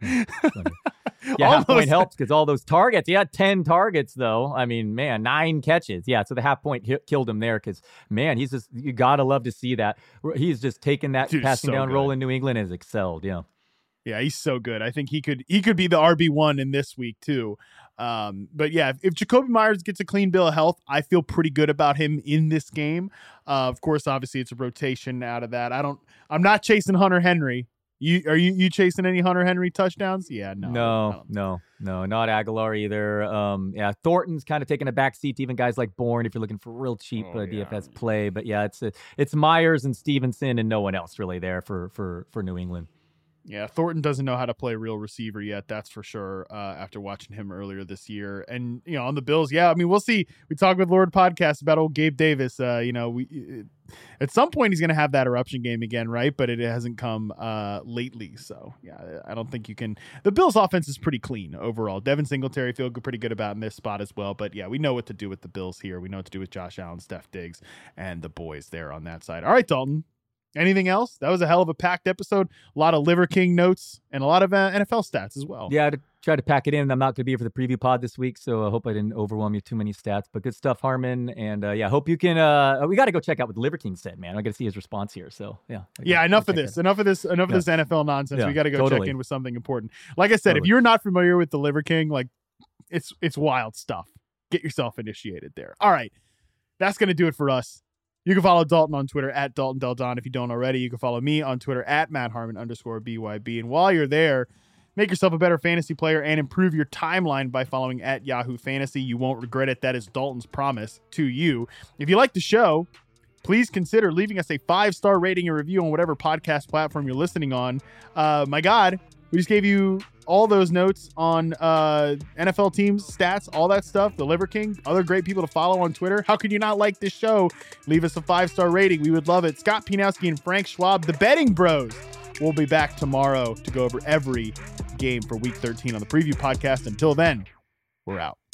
Yeah, half point helps because all those targets. He had ten targets, though. I mean, man, nine catches. Yeah, so the half point hit, killed him there because, man, he's just, you got to love to see that. He's just taken that Dude, passing so down good. role in New England and has excelled. Yeah. Yeah, he's so good. I think he could he could be the R B one in this week too. Um, but yeah, if, if Jacoby Myers gets a clean bill of health, I feel pretty good about him in this game. Uh, of course, obviously it's a rotation out of that. I don't. I'm not chasing Hunter Henry. You are you you chasing any Hunter Henry touchdowns? Yeah, no, no, no, no, not Aguilar either. Um, yeah, Thornton's kind of taking a back seat to even guys like Bourne if you're looking for real cheap oh, uh, yeah. D F S play. But yeah, it's uh, it's Myers and Stevenson and no one else really there for for for New England. Yeah, Thornton doesn't know how to play real receiver yet. That's for sure. Uh, after watching him earlier this year, and you know, on the Bills, yeah, I mean, we'll see. We talked with Lord Podcast about old Gabe Davis. Uh, you know, we it, at some point he's going to have that eruption game again, right? But it hasn't come uh, lately. So yeah, I don't think you can. The Bills' offense is pretty clean overall. Devin Singletary feel good, pretty good about in this spot as well. But yeah, we know what to do with the Bills here. We know what to do with Josh Allen, Steph Diggs, and the boys there on that side. All right, Dalton. Anything else? That was a hell of a packed episode. A lot of Liver King notes and a lot of uh, N F L stats as well. Yeah, to try to pack it in. I'm not going to be here for the preview pod this week, so I hope I didn't overwhelm you too many stats. But good stuff, Harmon. And uh, yeah, hope you can. Uh, we got to go check out what Liver King said, man. I got to see his response here. So yeah. Yeah, enough of this. Enough of this. Enough Yeah. of this N F L nonsense. Yeah, we got to go totally. check in with something important. Like I said, Totally. if you're not familiar with the Liver King, like it's it's wild stuff. Get yourself initiated there. All right, that's going to do it for us. You can follow Dalton on Twitter at Dalton Del Don. If you don't already, you can follow me on Twitter at Matt Harmon underscore B Y B. And while you're there, make yourself a better fantasy player and improve your timeline by following at Yahoo Fantasy. You won't regret it. That is Dalton's promise to you. If you like the show, please consider leaving us a five-star rating and review on whatever podcast platform you're listening on. Uh, my God, we just gave you all those notes on uh, N F L teams, stats, all that stuff. The Liver King, other great people to follow on Twitter. How could you not like this show? Leave us a five-star rating. We would love it. Scott Pianowski and Frank Schwab, the Betting Bros. We'll be back tomorrow to go over every game for Week thirteen on the Preview Podcast. Until then, we're out.